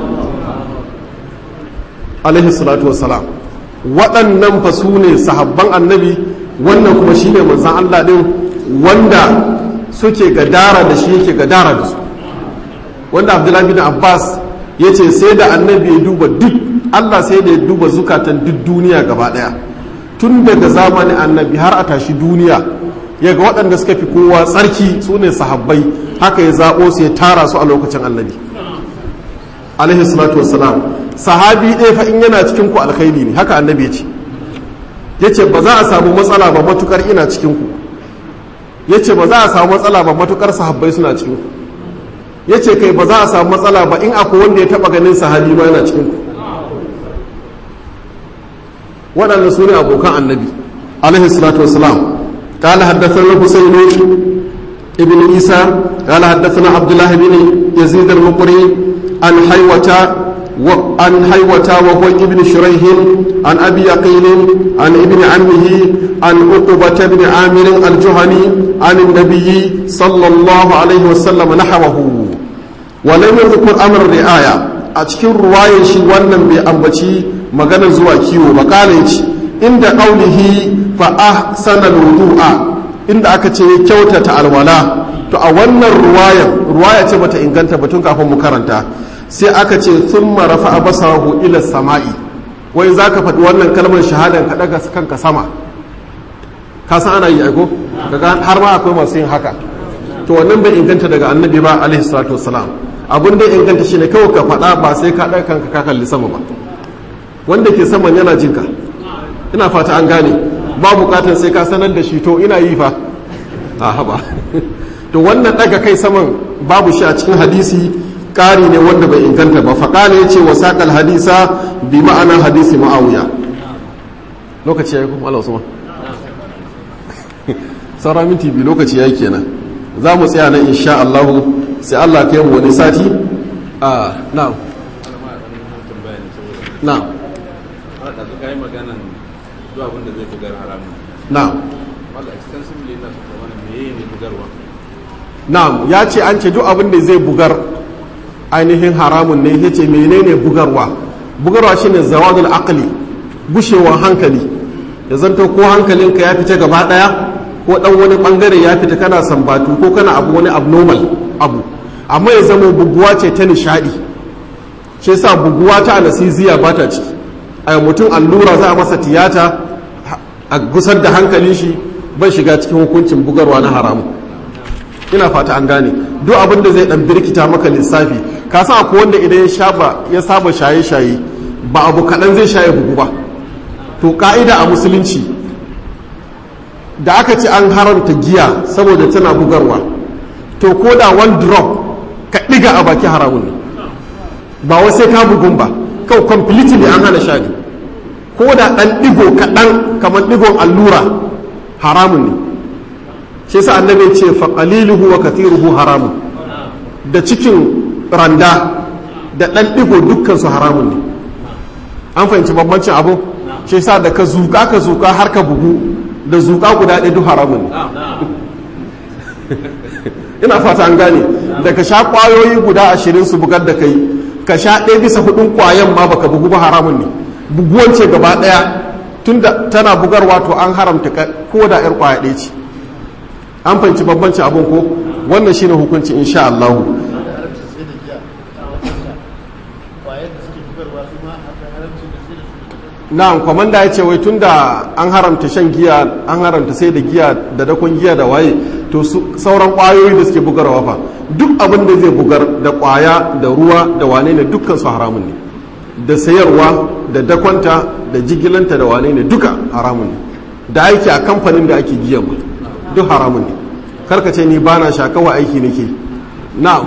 [SPEAKER 1] Alaihi salatu wassalam. Waɗannan fa su ne sahabban annabi, wannan kuma shine manzon Allah din wanda suke gadara da shi, yake gadara da su, wanda Abdullahi bin Abbas yace sai da annabi ya duba duk, Allah sai da ya duba zukatan duk duniya gaba daya, tun daga zamanin annabi har a tashi duniya, yaga waɗanda suka fi kowa tsarki su ne sahabbai, haka ya zaɓo su ya tara su a lokacin annabi alaihi salatu wassalam. Sahabi ɗaya fa in yana cikin ku alkhairi ne, haka annabi ya ce ba za a samu matsala ba matukar ina cikin ku, ya ce ba za a samu matsala ba matukar sahabbai suna cikin ku, ya ce kai ba za a samu matsala ba in akwai wanda ya taɓa ganin sahabi ba yana cikin ku. waɗanda su ne abokan annabi alaihi salatu wassalam. قال حدثنا الحسين ابن عيسى قال حدثنا عبد الله بن يزيد المقري عن حيوة وهو ابن شريح عن أبي يقين عن ابن عمه عن عقبة بن عامر الجهني عن النبي صلى الله عليه وسلم نحوه ولم يذكر أمر الرعاية. أتكر رواية شي ونن بأنبتي مغانا زوا كيو بقاليش عند قوله فأحسن الوضوء عند أكتي كوتة الولاء. to a wannan ruwaya ce bata inganta batun kafin mu karanta, sai aka ce thumma rafa'a basarahu ila sama'i, wai zaka faɗi wannan kalmar shahadan ka daga kanka sama, ka san ana yi aiko daga har ma akwai masu yin haka. To wannan bai inganta daga annabi ba alaihi salatu wassalam. Abun da inganta shine kawai ka faɗa, ba sai ka daga kanka ka kalli sama ba, wanda ke saman yana jinka. Ina fata an gane, ba bukatar sai ka sanar da shi to ina yi fa a haba. To wannan daga kai saman babu shi a cikin hadisi, ƙari ne wanda bai inganta ba. Faƙala ya ce wa saƙal hadisa bi ma'anar hadisi ma'awiya. Lokaci ya yi kuma Allah Usman. Saura minti biyu lokaci ya yi kenan. Za mu tsaya nan insha Allah, sai Allah ka yi wani sati. Na'am. Na'am. Na'am. Na'am, ya ce an ce duk abin da zai bugar ainihin haramun ne. Ya ce menene bugarwa? Bugarwa shine zawadul aqli, gushewar hankali, ya zanto ko hankalinka ya fita gaba daya, ko dan wani bangare ya fita, kana sambatu ko kana abu wani abnormal abu, amma ya zama buguwa ce ta nishadi. Shi yasa buguwa ta anesthesia ba ta ciki. A mutum allura za a masa tiyata a gusar da hankalin shi, bai shiga cikin hukuncin bugarwa na haramu. Ina fata an gane. Duk abin da zai dan birkita maka lissafi, ka san akwai wanda idan ya saba shaye-shaye ba abu kaɗan zai shaye bugu ba. To ka'ida a musulunci da aka ce an haramta giya saboda tana bugarwa, to ko da 1 drop ka ɗiga a baki haramun ne, ba wai sai ka bugun ba, kawai completely an hana sha ne. Ko da ɗan ɗigo kaɗan kamar ɗigon allura haramun ne. Shi yasa annabi ce fa qaliluhu wa kathiruhu haramun, da cikin randa da ɗan ɗigo dukkan su haramun ne. An fahimci bambancin abu? Shi yasa da ka zuka har ka bugu da zuka guda ɗaya duk haramun ne. Ina fata an gane, da ka sha ƙwayoyi guda 20 su bugar da kai, ka sha 1/4 ƙwayan ma baka bugu ba haramun ne. Buguwan ce gaba ɗaya tunda tana bugarwa to an haramta ko da 'yar ƙwaya ɗaya ce. An fahimci bambancin abun ko? Wannan shine hukunci insha Allah. Na'am, komanda ya ce wai tunda an haramta shan giya, an haramta sai da giya da dakon giya da waye, to sauran kwayoyi da suke bugarwa fa duk abin da zai bugar da kwaya da ruwa da wane ne dukkan su haramun ne, da sayarwa da dakonta da jigilanta da wane ne duka haramun ne, da aiki a kamfanin da ake giyan ma duk haramun ne. Karka ce ni bana sha kawai aiki nake. Na'am.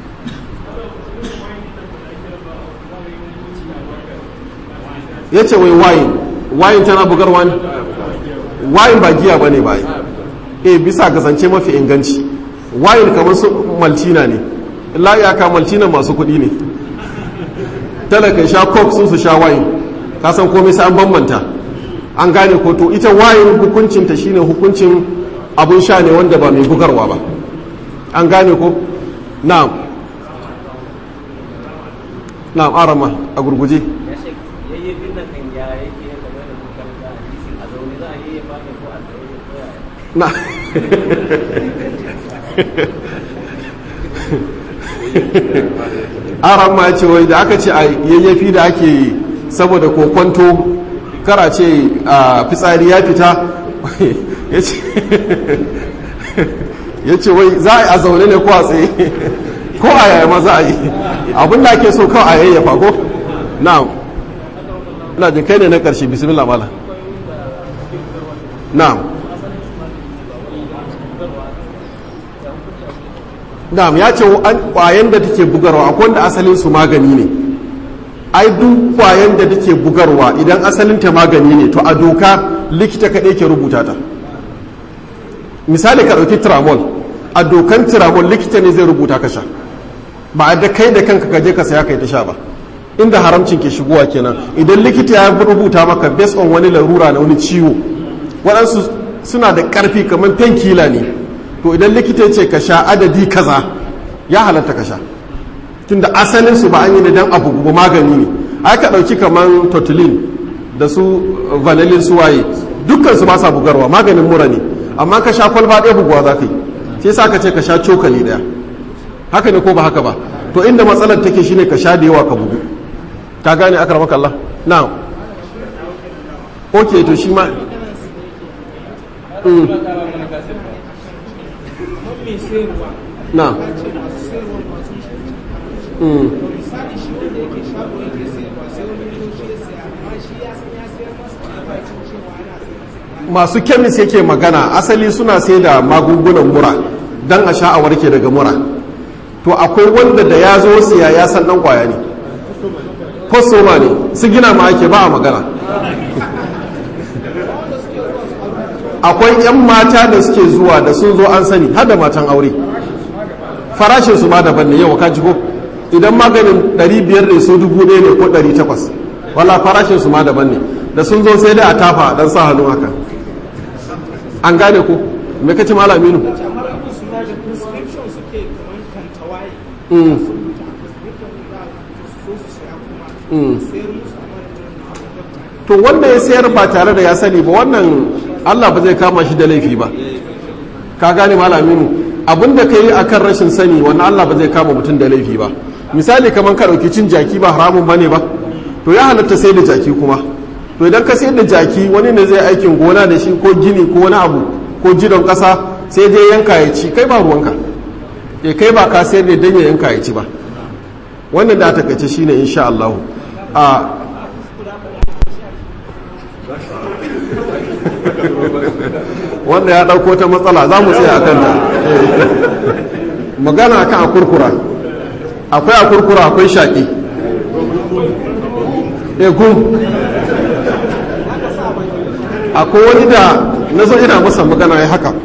[SPEAKER 1] Ya ce wai wayin tana bugarwa ne? Wayin ba giya ba ne ba yi. Bisa ga zance mafi inganci, wayin kamar su maltina ne, iyaka maltina masu kuɗi ne. Talaka sha coke sun su sha wayin, kasan komai sai an bambanta. An gane ko to ita wayin hukuncinta shine hukuncin abun sha ne wanda ba mai bugarwa ba. An gane ko? Na'am. Na'am, arama a gurguje. Na aran ma ce wai da aka ce a yayyafi da ake saboda kokonto kara ce a fitsari ya fita ya ce wai za a yi a zaune ne ko a tsaye ko a yaya ma za a yi abinda ake so kawai a yayyafa ko na'am. Ina jin kai ne na ƙarshe, bismillah mala. Na'am. Na'am, ya ce kwayan da take bugarwa akwai wanda asalin su magani ne. Ai duk kwayan da take bugarwa idan asalin ta magani ne to a doka likita kaɗai ke rubuta ta. Misali ka ɗauki tramol, a dokan tramol likita ne zai rubuta ka sha, ba a da kai da kanka ka je ka saya kai ta sha ba. Inda haramcin ke shigowa kenan, idan likita ya rubuta maka based on wani larura na wani ciwo, waɗansu suna da ƙarfi kamar painkiller ne, to idan likita ya ce ka sha adadi kaza ya halatta ka sha, tunda asalin su ba an yi da dan abu ba magani ne. Ai ka ɗauki kamar totulin da su vanillin su waye dukkan su ba sa bugarwa, maganin mura ne, amma ka sha kwalba ɗaya buguwa za ka yi, sai sa ka ce ka sha cokali ɗaya. Haka ne ko ba haka ba? To inda matsalar take shine ka sha da yawa ka bugu. Ka gane akramaka Allah? Na'am. Okay, to shi ma na'am. Masu kemis yake magana, asali suna sai da magungunan mura don a sha a warke daga mura. To akwai wanda da ya zo siya ya san dan kwaya ne, kwastoma ne, su gina ma ake ba a magana. Akwai 'yan mata da suke zuwa da sun zo an sani har da matan aure, farashin su ma daban ne. Yau ka ji ko idan maganin 500 ne so 1000 ne ko 800, wala farashin su ma daban ne. Da sun zo sai dai a tafa dan sa hannu haka. An gane ko me kace malaminu? To wanda ya sayar ba tare da ya sani ba, wannan Allah ba zai kama shi da laifi ba. Ka gane malaminu, abinda ka yi akan rashin sani wannan Allah ba zai kama mutum da laifi ba. Misali kamar ka ɗauki cin jaki ba haramun bane ba, to ya halatta sai da jaki kuma. To idan ka sayar da jaki, wani ne zai aikin gona da shi ko gini ko wani abu ko jidon ƙasa, sai dai yanka ya ci, kai ba ruwanka. Kai ba ka sayar da dan ya yanka ya ci ba. Wannan da takaice shine insha Allah. wanda ya ɗauko ta matsala za mu tsaya a kanta magana akan akurkura akwai akurkura akwai shaƙi gun akwai wani da na zo ina masa magana ya haka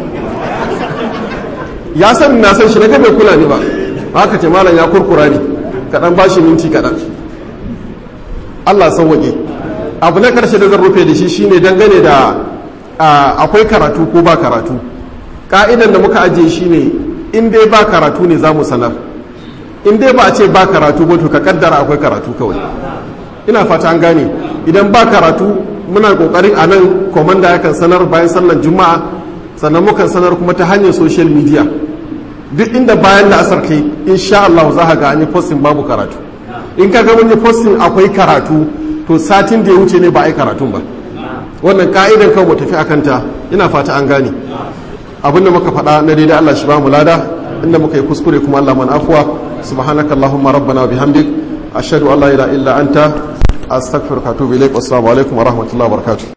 [SPEAKER 1] ya san na san shi na bai kula ni ba haka ce malam ya kurkura ni kaɗan ba shi minti kaɗan Allah sauwaƙe abu na ƙarshe da zan rufe da shi shine dangane da akwai karatu ko ba karatu ƙa'idan da muka ajiye shine in dai ba karatu ne za mu sanar in dai ba a ce ba karatu ba to ka kaddara akwai karatu kawai ina fata an gane idan ba karatu muna kokarin a nan komanda yakan sanar bayan sallar juma'a sannan mukan sanar kuma ta hanyar social media duk inda bayan da asar kai insha Allah za ka ga an yi posting babu karatu in ka ga mun yi posting akwai karatu to satin da ya wuce ne ba a yi karatun ba wannan ka'idan kawai mu tafi akan ta ina fata an gane abinda muka faɗa na daidai Allah shi ba mu lada inda muka yi kuskure kuma Allah man afwa subhanakallahumma rabbana wa bihamdik ashhadu an la ilaha illa anta astaghfiruka wa atubu ilaik. Assalamu alaikum wa rahmatullahi wa barakatuh.